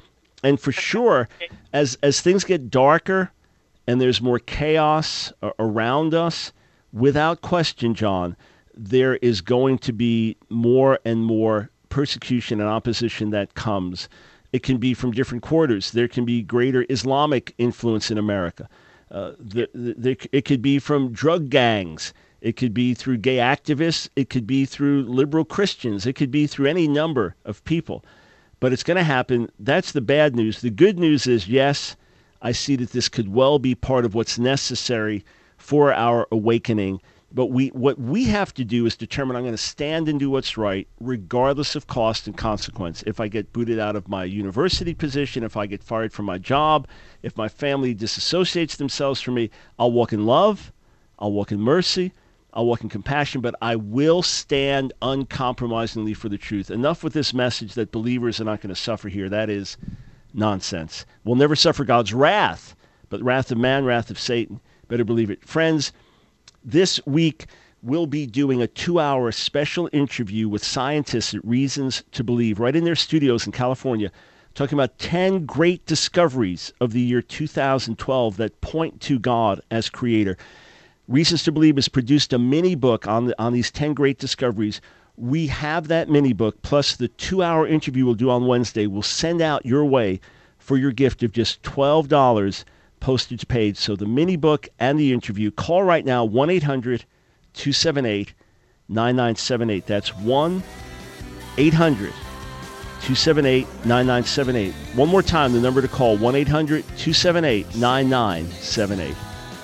And for sure, as as things get darker and there's more chaos around us, without question, John, there is going to be more and more persecution and opposition that comes. It can be from different quarters. There can be greater Islamic influence in America. Uh, the, the, the, it could be from drug gangs. It could be through gay activists. It could be through liberal Christians. It could be through any number of people. But it's going to happen. That's the bad news. The good news is, yes, I see that this could well be part of what's necessary for our awakening. But we, what we have to do is determine I'm going to stand and do what's right, regardless of cost and consequence. If I get booted out of my university position, if I get fired from my job, if my family disassociates themselves from me, I'll walk in love, I'll walk in mercy, I'll walk in compassion, but I will stand uncompromisingly for the truth. Enough with this message that believers are not going to suffer here. That is nonsense. We'll never suffer God's wrath, but wrath of man, wrath of Satan. Better believe it. Friends, this week, we'll be doing a two-hour special interview with scientists at Reasons to Believe, right in their studios in California, talking about ten great discoveries of the year two thousand twelve that point to God as creator. Reasons to Believe has produced a mini book on the, on these ten great discoveries. We have that mini book, plus the two-hour interview we'll do on Wednesday. We'll send out your way for your gift of just twelve dollars, postage paid. So the mini book and the interview. Call right now, one eight hundred two seven eight nine nine seven eight. That's one eight hundred two seven eight nine nine seven eight. One more time, the number to call, one eight hundred two seven eight nine nine seven eight.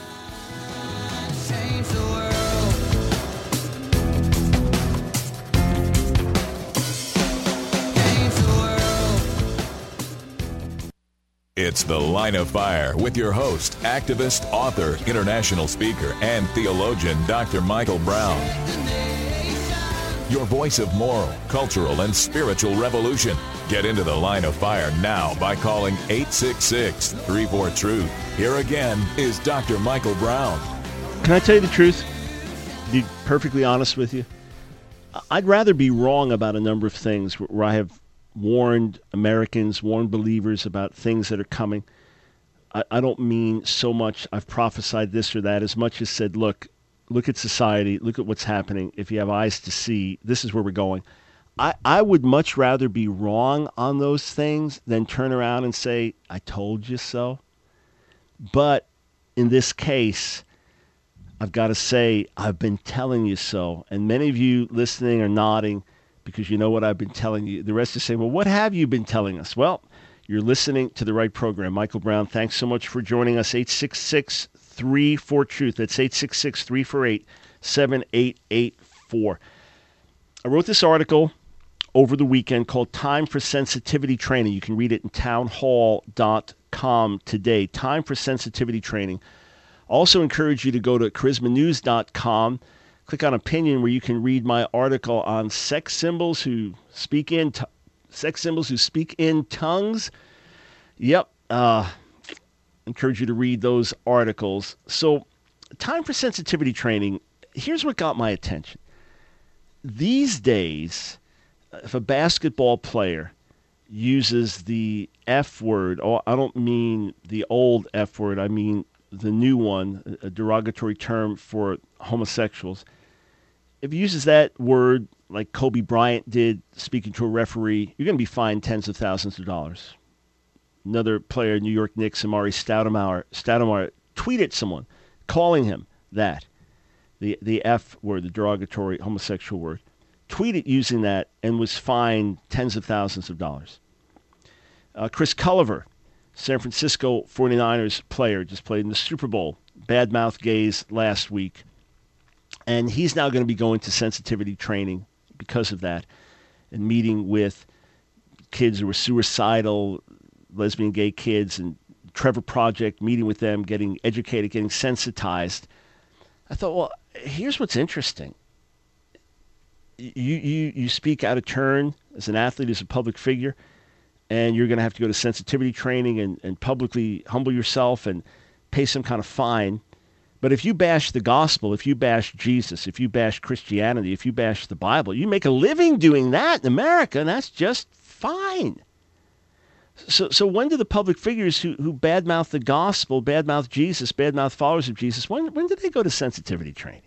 It's The Line of Fire with your host, activist, author, international speaker, and theologian, Doctor Michael Brown. Your voice of moral, cultural, and spiritual revolution. Get into the line of fire now by calling eight six six, three four, truth. Here again is Doctor Michael Brown. Can I tell you the truth? Be perfectly honest with you. I'd rather be wrong about a number of things where I have warned Americans, warned believers about things that are coming. I, I don't mean so much I've prophesied this or that as much as said, look, look at society, look at what's happening. If you have eyes to see, this is where we're going. I, I would much rather be wrong on those things than turn around and say, I told you so. But in this case, I've got to say, I've been telling you so. And many of you listening are nodding because you know what I've been telling you. The rest is saying, well, what have you been telling us? Well, you're listening to the right program. Michael Brown, thanks so much for joining us. eight six six, three four, truth. That's eight six six, three four eight, seven eight eight four. I wrote this article over the weekend called Time for Sensitivity Training. You can read it in town hall dot com today. Time for Sensitivity Training. Also encourage you to go to charisma news dot com, click on opinion where you can read my article on sex symbols who speak in t- sex symbols who speak in tongues. Yep, uh, encourage you to read those articles. So, Time for Sensitivity Training. Here's what got my attention. These days, if a basketball player uses the F word, oh, I don't mean the old F word, I mean the new one, a derogatory term for homosexuals. If he uses that word like Kobe Bryant did speaking to a referee, you're going to be fined tens of thousands of dollars. Another player, New York Knicks, Amari Stoudemire, Stoudemire tweeted someone calling him that, the, the F word, the derogatory homosexual word. Tweeted using that and was fined tens of thousands of dollars. Uh, Chris Culliver, San Francisco forty-niners player, just played in the Super Bowl, badmouth gays last week. And he's now going to be going to sensitivity training because of that and meeting with kids who were suicidal, lesbian, gay kids, and Trevor Project, meeting with them, getting educated, getting sensitized. I thought, well, here's what's interesting. You, you, you speak out of turn as an athlete, as a public figure, and you're going to have to go to sensitivity training and, and publicly humble yourself and pay some kind of fine. But if you bash the gospel, if you bash Jesus, if you bash Christianity, if you bash the Bible, you make a living doing that in America, and that's just fine. So so when do the public figures who, who badmouth the gospel, badmouth Jesus, badmouth followers of Jesus, when, when did they go to sensitivity training?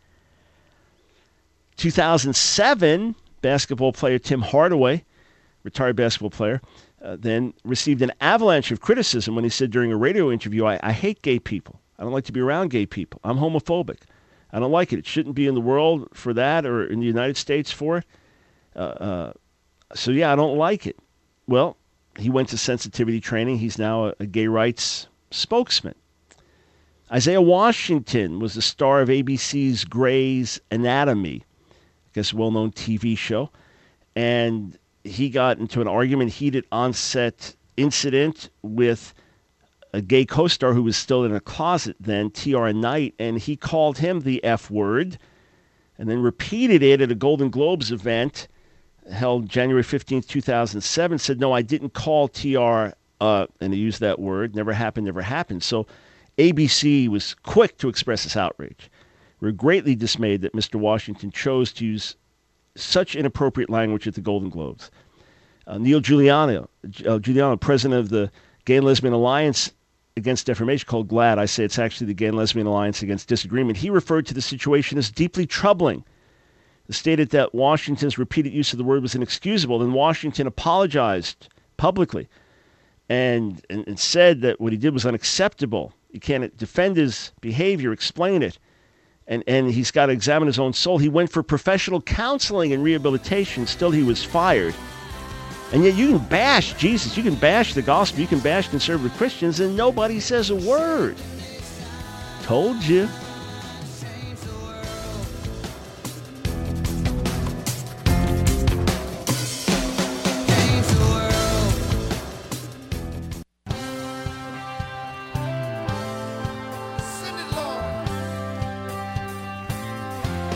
two thousand seven, basketball player Tim Hardaway, retired basketball player, uh, then received an avalanche of criticism when he said during a radio interview, I, I hate gay people. I don't like to be around gay people. I'm homophobic. I don't like it. It shouldn't be in the world for that or in the United States for it. Uh, uh, so, yeah, I don't like it. Well, he went to sensitivity training. He's now a, a gay rights spokesman. Isaiah Washington was the star of A B C's Grey's Anatomy, I guess a well-known T V show. And he got into an argument, heated on-set incident with a gay co-star who was still in a closet then, T R Knight, and he called him the F word and then repeated it at a Golden Globes event held January fifteenth, two thousand seven, said, no, I didn't call T R, uh, and he used that word, never happened, never happened. So A B C was quick to express its outrage. We're greatly dismayed that Mister Washington chose to use such inappropriate language at the Golden Globes. Uh, Neil Giuliano, uh, Giuliano, president of the Gay and Lesbian Alliance Against Defamation, called GLAAD, I say it's actually the Gay and Lesbian Alliance Against Disagreement, he referred to the situation as deeply troubling. He stated that Washington's repeated use of the word was inexcusable, and Washington apologized publicly and, and, and said that what he did was unacceptable. He can't defend his behavior, explain it, and, and he's got to examine his own soul. He went for professional counseling and rehabilitation. Still, he was fired. And yet you can bash Jesus, you can bash the gospel, you can bash conservative Christians, and nobody says a word. Told you.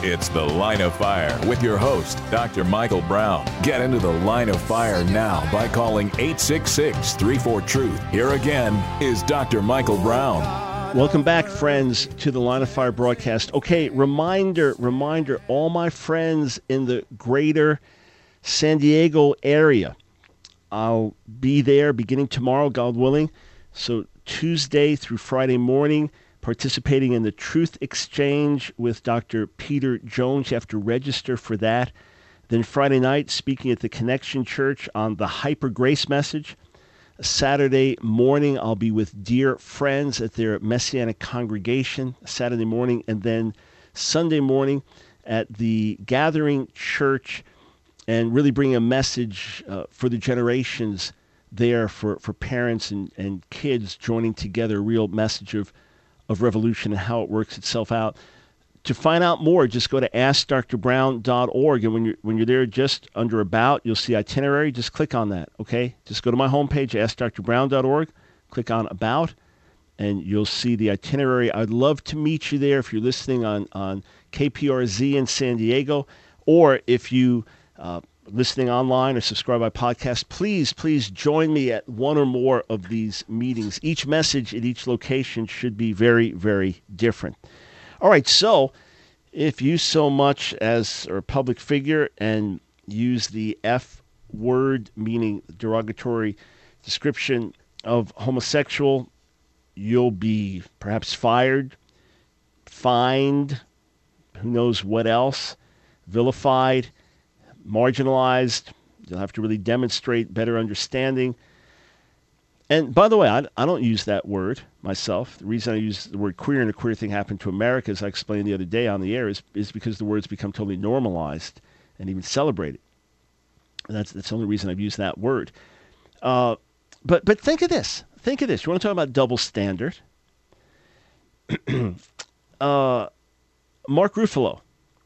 It's The Line of Fire with your host, Doctor Michael Brown. Get into The Line of Fire now by calling eight six six, three four, truth. Here again is Doctor Michael Brown. Welcome back, friends, to the Line of Fire broadcast. Okay, reminder, reminder, all my friends in the greater San Diego area. I'll be there beginning tomorrow, God willing. So Tuesday through Friday morning, participating in the Truth Exchange with Doctor Peter Jones. You have to register for that. Then Friday night, speaking at the Connection Church on the Hyper Grace message. Saturday morning, I'll be with dear friends at their Messianic congregation, Saturday morning. And then Sunday morning at the Gathering Church, and really bring a message uh, for the generations there, for, for parents and, and kids joining together, a real message of, of revolution and how it works itself out. To find out more, just go to ask dr brown dot org. And when you're, when you're there, just under About, you'll see itinerary. Just click on that, okay? Just go to my homepage, ask dr brown dot org, click on About, and you'll see the itinerary. I'd love to meet you there if you're listening on, on K P R Z in San Diego, or if you Uh, listening online or subscribe by podcast, please, please join me at one or more of these meetings. Each message at each location should be very, very different. All right, so if you so much as are a public figure and use the F word, meaning derogatory description of homosexual, you'll be perhaps fired, fined, who knows what else, vilified, marginalized. You'll have to really demonstrate better understanding. And by the way, I, I don't use that word myself. The reason I use the word queer and a queer thing happened to America, as I explained the other day on the air, is, is because the word's become totally normalized and even celebrated. And that's, that's the only reason I've used that word. Uh, but but think of this. Think of this. You want to talk about double standard? uh, Mark Ruffalo.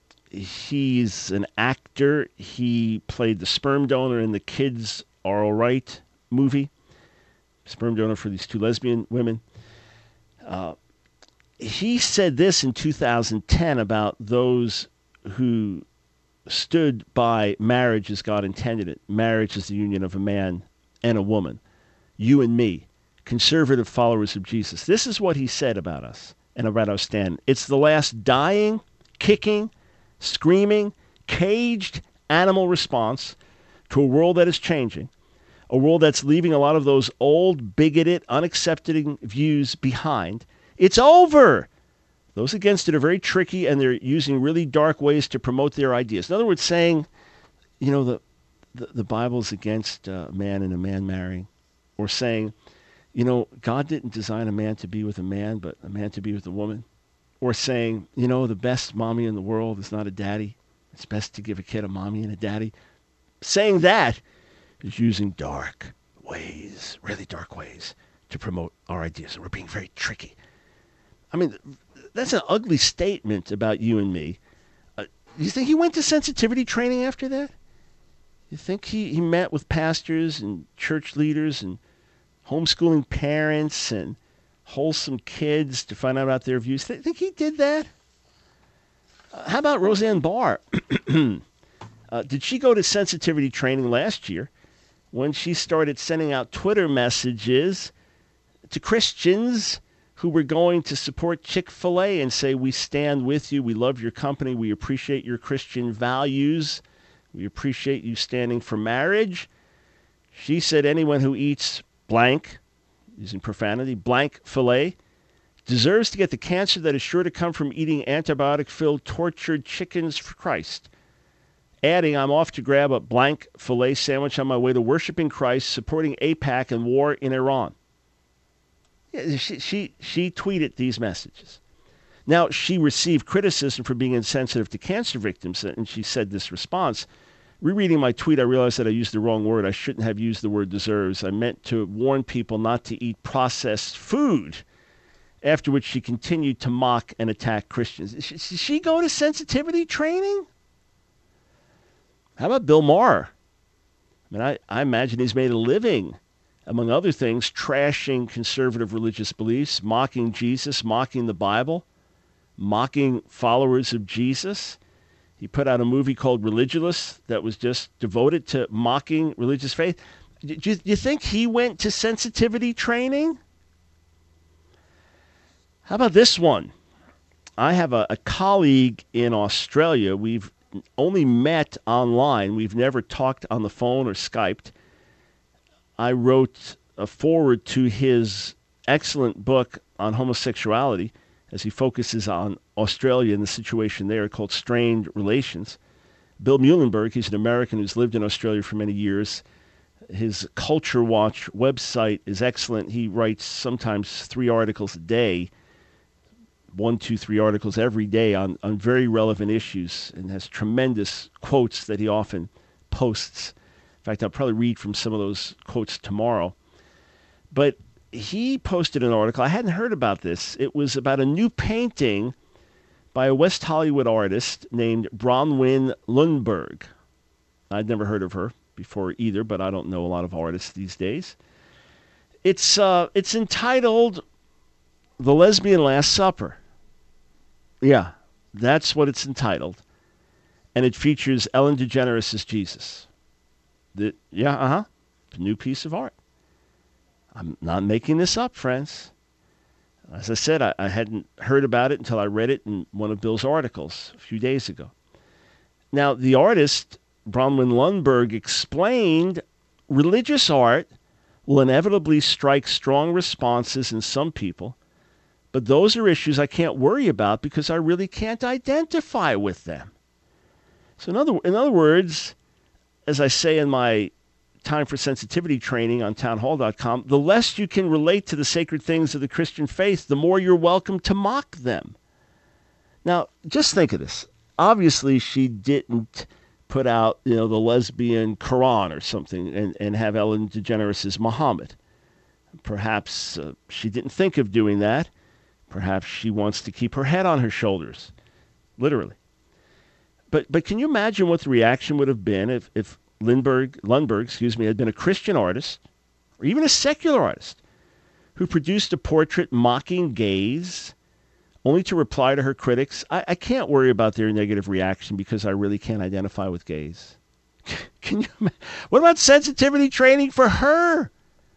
He's an actor. He played the sperm donor in the Kids Are All Right movie. Sperm donor for these two lesbian women. Uh, he said this in two thousand ten about those who stood by marriage as God intended it. Marriage is the union of a man and a woman. You and me, conservative followers of Jesus. This is what he said about us and about our stand. It's the last dying, kicking, screaming, caged animal response to a world that is changing, a world that's leaving a lot of those old, bigoted, unaccepting views behind. It's over. Those against it are very tricky, and they're using really dark ways to promote their ideas. In other words, saying, you know, the the, the Bible's against a man and a man marrying, or saying, you know, God didn't design a man to be with a man, but a man to be with a woman. Or saying, you know, the best mommy in the world is not a daddy. It's best to give a kid a mommy and a daddy. Saying that is using dark ways, really dark ways, to promote our ideas. And we're being very tricky. I mean, that's an ugly statement about you and me. Uh, you think he went to sensitivity training after that? You think he, he met with pastors and church leaders and homeschooling parents and wholesome kids to find out about their views? Th- think he did that? Uh, how about Roseanne Barr? uh, did she go to sensitivity training last year when she started sending out Twitter messages to Christians who were going to support Chick-fil-A and say, we stand with you, we love your company, we appreciate your Christian values, we appreciate you standing for marriage? She said anyone who eats blank, using profanity, blank filet, deserves to get the cancer that is sure to come from eating antibiotic-filled tortured chickens for Christ. Adding, I'm off to grab a blank filet sandwich on my way to worshiping Christ, supporting AIPAC and war in Iran. Yeah, she, she, she tweeted these messages. Now, she received criticism for being insensitive to cancer victims, and she said this response. Rereading my tweet, I realized that I used the wrong word. I shouldn't have used the word deserves. I meant to warn people not to eat processed food, after which she continued to mock and attack Christians. Did she go to sensitivity training? How about Bill Maher? I mean, I, I imagine he's made a living, among other things, trashing conservative religious beliefs, mocking Jesus, mocking the Bible, mocking followers of Jesus. He put out a movie called Religulous that was just devoted to mocking religious faith. Do you, do you think he went to sensitivity training? How about this one? I have a, a colleague in Australia. We've only met online. We've never talked on the phone or Skyped. I wrote a foreword to his excellent book on homosexuality as he focuses on Australia and the situation there, called Strained Relations. Bill Muhlenberg, he's an American who's lived in Australia for many years. His Culture Watch website is excellent. He writes sometimes three articles a day, one, two, three articles every day on, on very relevant issues, and has tremendous quotes that he often posts. In fact, I'll probably read from some of those quotes tomorrow. But he posted an article. I hadn't heard about this. It was about a new painting by a West Hollywood artist named Bronwyn Lundberg. I'd never heard of her before either, but I don't know a lot of artists these days. It's uh, it's entitled The Lesbian Last Supper. Yeah, that's what it's entitled. And it features Ellen DeGeneres as Jesus. The, yeah, uh-huh. A new piece of art. I'm not making this up, friends. As I said, I, I hadn't heard about it until I read it in one of Bill's articles a few days ago. Now, the artist, Bronwyn Lundberg, explained religious art will inevitably strike strong responses in some people, but those are issues I can't worry about because I really can't identify with them. So in other, in other words, as I say in my Time for Sensitivity training on townhall dot com, the less you can relate to the sacred things of the Christian faith, the more you're welcome to mock them. Now, just think of this. Obviously, she didn't put out, you know, the lesbian Quran or something and, and have Ellen DeGeneres as Muhammad. Perhaps uh, she didn't think of doing that. Perhaps she wants to keep her head on her shoulders, literally. But but can you imagine what the reaction would have been if, if Lindbergh, Lundberg, excuse me, had been a Christian artist, or even a secular artist, who produced a portrait mocking gays, only to reply to her critics, I, I can't worry about their negative reaction because I really can't identify with gays. Can you? What about sensitivity training for her?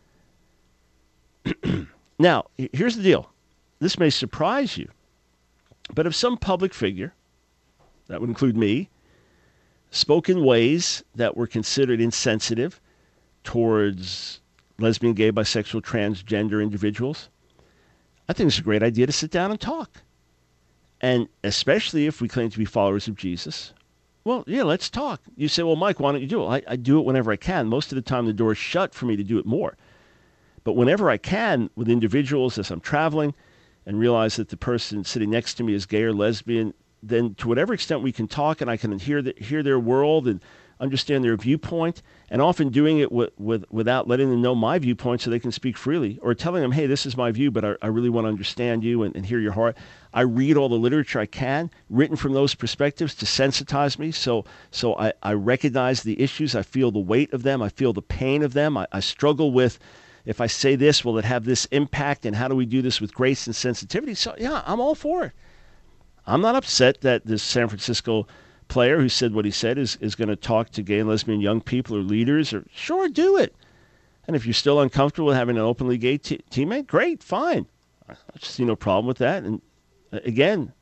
Now, here's the deal. This may surprise you, but if some public figure, that would include me, spoke in ways that were considered insensitive towards lesbian, gay, bisexual, transgender individuals, I think it's a great idea to sit down and talk. And especially if we claim to be followers of Jesus, well, yeah, let's talk. You say, well, Mike, why don't you do it? I, I do it whenever I can. Most of the time, the door's shut for me to do it more. But whenever I can, with individuals as I'm traveling and realize that the person sitting next to me is gay or lesbian, then to whatever extent we can talk and I can hear the, hear their world and understand their viewpoint, and often doing it with, with, without letting them know my viewpoint so they can speak freely, or telling them, hey, this is my view, but I, I really want to understand you and, and hear your heart. I read all the literature I can, written from those perspectives to sensitize me, so so I, I recognize the issues, I feel the weight of them, I feel the pain of them, I, I struggle with, if I say this, will it have this impact, and how do we do this with grace and sensitivity? So yeah, I'm all for it. I'm not upset that this San Francisco player who said what he said is, is going to talk to gay and lesbian young people or leaders. Or sure, do it. And if you're still uncomfortable with having an openly gay t- teammate, great, fine. I see no problem with that. And again,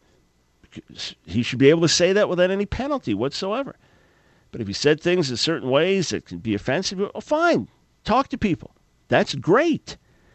he should be able to say that without any penalty whatsoever. But if he said things in certain ways that can be offensive, well, fine, talk to people. That's great.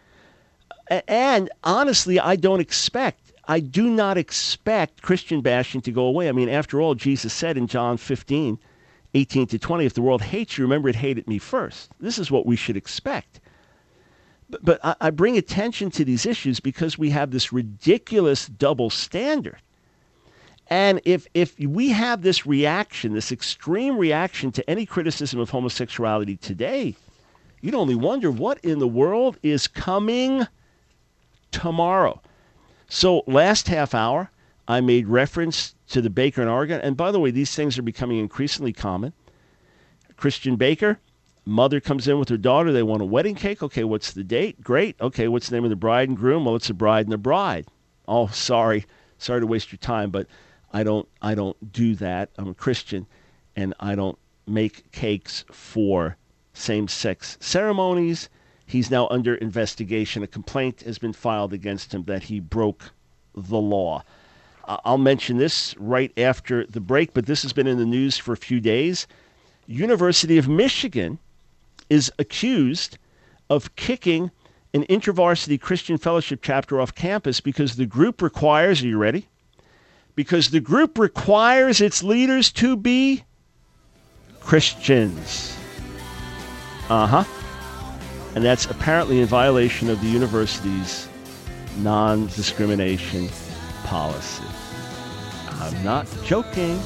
And honestly, I don't expect I do not expect Christian bashing to go away. I mean, after all, Jesus said in John fifteen, eighteen to twenty, if the world hates you, remember it hated me first. This is what we should expect. But, but I, I bring attention to these issues because we have this ridiculous double standard. And if if we have this reaction, this extreme reaction to any criticism of homosexuality today, you'd only wonder what in the world is coming tomorrow. So last half hour, I made reference to the baker in Oregon. And by the way, these things are becoming increasingly common. Christian baker, mother comes in with her daughter. They want a wedding cake. Okay, what's the date? Great. Okay, what's the name of the bride and groom? Well, it's the bride and the bride. Oh, sorry. Sorry to waste your time, but I don't I don't do that. I'm a Christian, and I don't make cakes for same-sex ceremonies. He's now under investigation. A complaint has been filed against him that he broke the law. Uh, I'll mention this right after the break, but this has been in the news for a few days. University of Michigan is accused of kicking an InterVarsity Christian Fellowship chapter off campus because the group requires, are you ready? Because the group requires its leaders to be Christians. Uh-huh. And that's apparently in violation of the university's non-discrimination policy. I'm not joking.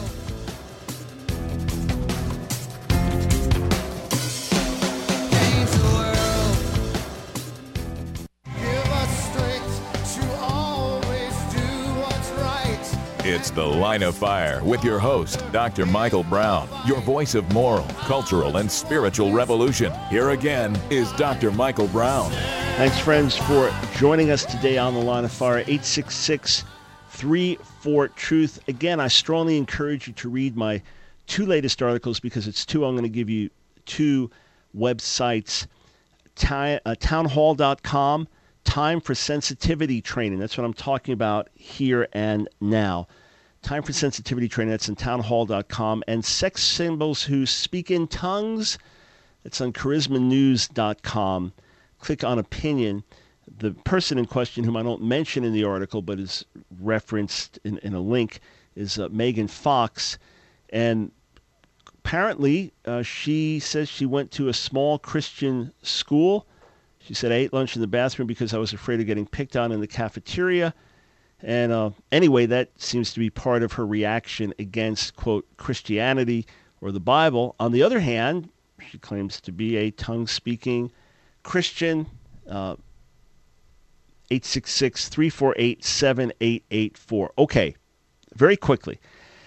It's The Line of Fire with your host, Doctor Michael Brown, your voice of moral, cultural, and spiritual revolution. Here again is Doctor Michael Brown. Thanks, friends, for joining us today on The Line of Fire, eight six six, three four, truth. Again, I strongly encourage you to read my two latest articles because it's two. I'm going to give you two websites, Ty, uh, townhall dot com, Time for Sensitivity Training. That's what I'm talking about here and now. Time for Sensitivity Training, that's in townhall dot com. And Sex Symbols Who Speak in Tongues, that's on charisma news dot com. Click on Opinion. The person in question, whom I don't mention in the article but is referenced in, in a link, is uh, Megan Fox. And apparently uh, she says she went to a small Christian school. She said, I ate lunch in the bathroom because I was afraid of getting picked on in the cafeteria. And uh, anyway, that seems to be part of her reaction against, quote, Christianity or the Bible. On the other hand, she claims to be a tongue-speaking Christian. Uh, eight six six, three four eight, seven eight eight four. Okay, very quickly.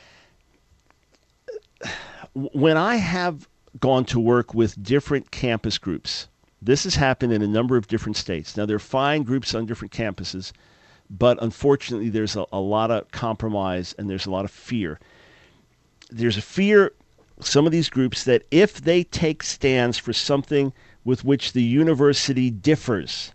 When I have gone to work with different campus groups, this has happened in a number of different states. Now, they're fine groups on different campuses, but unfortunately, there's a, a lot of compromise and there's a lot of fear. There's a fear, some of these groups, that if they take stands for something with which the university differs,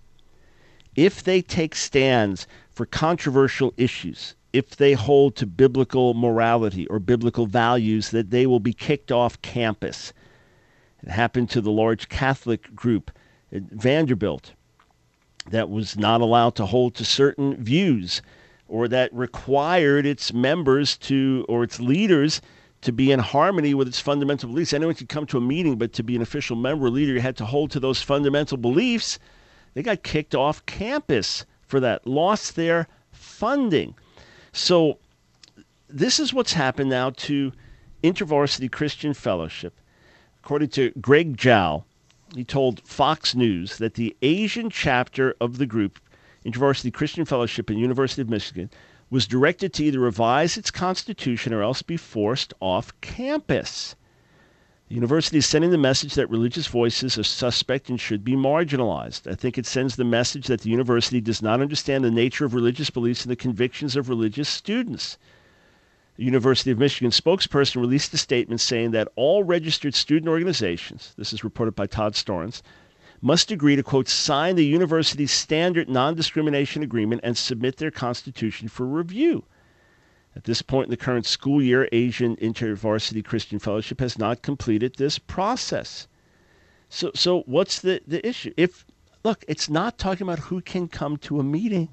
if they take stands for controversial issues, if they hold to biblical morality or biblical values, that they will be kicked off campus. It happened to the large Catholic group at Vanderbilt that was not allowed to hold to certain views, or that required its members to, or its leaders to be in harmony with its fundamental beliefs. Anyone could come to a meeting, but to be an official member or leader, you had to hold to those fundamental beliefs. They got kicked off campus for that, lost their funding. So this is what's happened now to InterVarsity Christian Fellowship. According to Greg Jow, he told Fox News that the Asian chapter of the group, InterVarsity Christian Fellowship and University of Michigan, was directed to either revise its constitution or else be forced off campus. The university is sending the message that religious voices are suspect and should be marginalized. I think it sends the message that the university does not understand the nature of religious beliefs and the convictions of religious students. The University of Michigan spokesperson released a statement saying that all registered student organizations, this is reported by Todd Starnes, must agree to, quote, sign the university's standard non-discrimination agreement and submit their constitution for review. At this point in the current school year, Asian InterVarsity Christian Fellowship has not completed this process. So so what's the, the issue? If look, it's not talking about who can come to a meeting.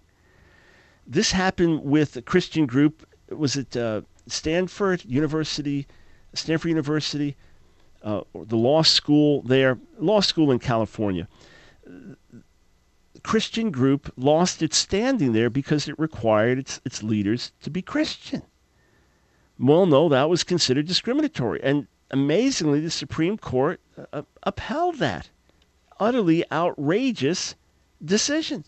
This happened with a Christian group. Was it uh, Stanford University, Stanford University, uh, the law school there, law school in California. The Christian group lost its standing there because it required its, its leaders to be Christian. Well, no, that was considered discriminatory. And amazingly, the Supreme Court uh, upheld that. Utterly outrageous decision.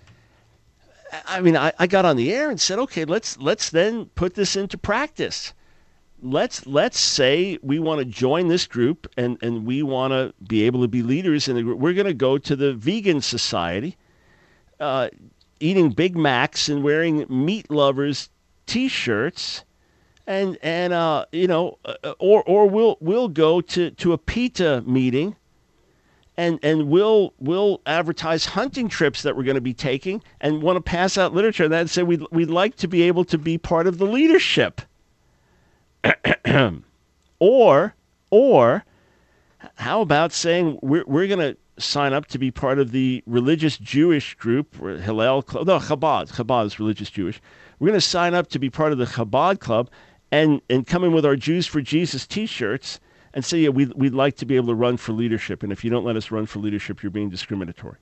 I mean, I, I got on the air and said, okay, let's let's then put this into practice. Let's let's say we want to join this group and, and we want to be able to be leaders in the group. We're going to go to the Vegan Society, uh, eating Big Macs and wearing meat lovers T-shirts and and uh, you know, uh, or or we'll we'll go to, to a PETA meeting, and and we'll we'll advertise hunting trips that we're going to be taking, and want to pass out literature and that say we'd we'd like to be able to be part of the leadership. or or how about saying we're we're going to sign up to be part of the religious Jewish group, or Hillel Club, no, Chabad. Chabad is religious Jewish. We're going to sign up to be part of the Chabad Club and, and come in with our Jews for Jesus T-shirts and say, yeah, we'd, we'd like to be able to run for leadership. And if you don't let us run for leadership, you're being discriminatory.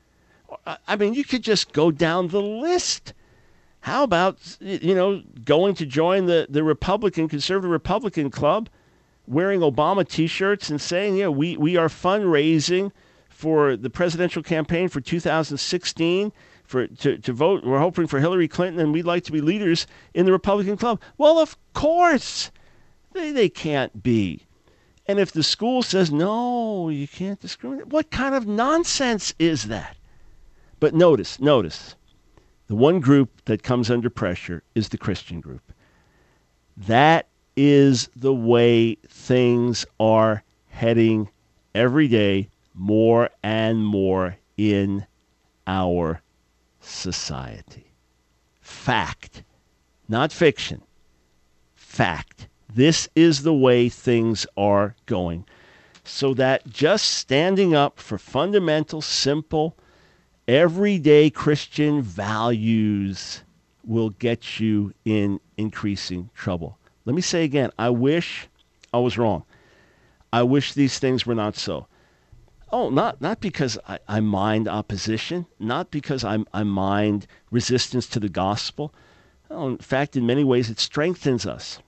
I mean, you could just go down the list. How about, you know, going to join the, the Republican, conservative Republican Club, wearing Obama T-shirts and saying, yeah, we, we are fundraising for the presidential campaign for two thousand sixteen, for to, to vote. We're hoping for Hillary Clinton, and we'd like to be leaders in the Republican Club. Well, of course, they, they can't be. And if the school says, no, you can't discriminate, what kind of nonsense is that? But notice, notice, the one group that comes under pressure is the Christian group. That is the way things are heading every day, more and more in our society. Fact, not fiction. Fact. This is the way things are going. So that just standing up for fundamental, simple, everyday Christian values will get you in increasing trouble. Let me say again, I wish I was wrong. I wish these things were not so. Oh, not not because I, I mind opposition, not because I, I mind resistance to the gospel. Oh, in fact, in many ways, it strengthens us.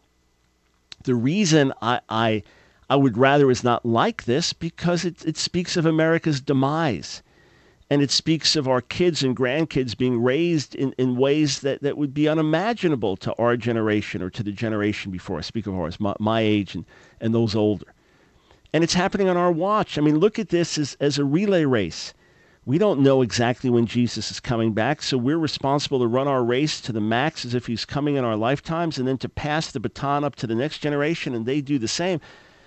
The reason I I, I would rather is not like this because it, it speaks of America's demise. And it speaks of our kids and grandkids being raised in, in ways that, that would be unimaginable to our generation or to the generation before. I speak of ours, my, my age and, and those older. And it's happening on our watch. I mean, look at this as, as a relay race. We don't know exactly when Jesus is coming back, so we're responsible to run our race to the max as if he's coming in our lifetimes and then to pass the baton up to the next generation, and they do the same.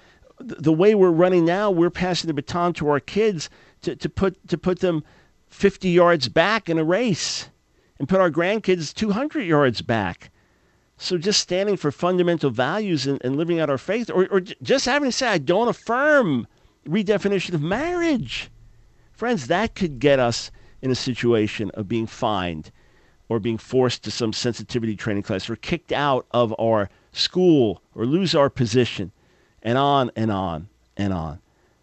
The way we're running now, we're passing the baton to our kids to, to put to put them fifty yards back in a race and put our grandkids two hundred yards back. So just standing for fundamental values and, and living out our faith, or, or just having to say, I don't affirm redefinition of marriage. Friends, that could get us in a situation of being fined or being forced to some sensitivity training class or kicked out of our school or lose our position, and on and on and on.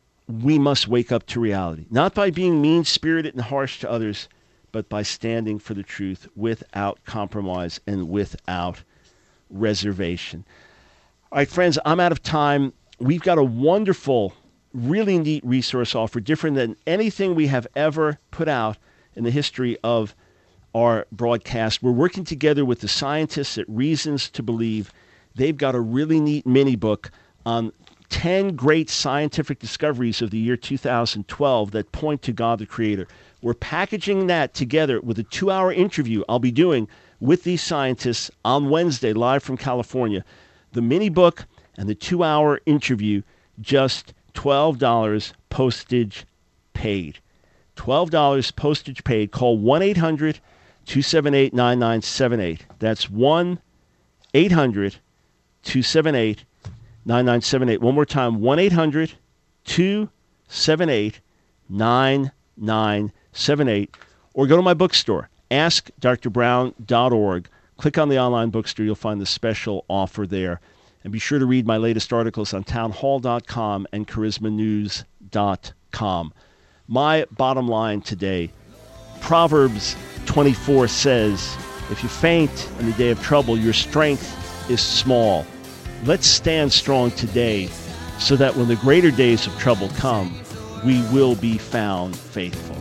We must wake up to reality, not by being mean-spirited and harsh to others, but by standing for the truth without compromise and without reservation. All right, friends, I'm out of time. We've got a wonderful, really neat resource offer, different than anything we have ever put out in the history of our broadcast. We're working together with the scientists at Reasons to Believe. They've got a really neat mini book on ten great scientific discoveries of the year two thousand twelve that point to God the Creator. We're packaging that together with a two-hour interview I'll be doing with these scientists on Wednesday, live from California. The mini book and the two-hour interview, just twelve dollars postage paid. twelve dollars postage paid. Call one eight hundred two seven eight nine nine seven eight. That's one eight hundred two seven eight nine nine seven eight. One more time, one eight hundred two seven eight nine nine seven eight. Or go to my bookstore, ask dr brown dot org. Click on the online bookstore. You'll find the special offer there. And be sure to read my latest articles on townhall dot com and charisma news dot com. My bottom line today, Proverbs twenty-four says, if you faint in the day of trouble, your strength is small. Let's stand strong today so that when the greater days of trouble come, we will be found faithful.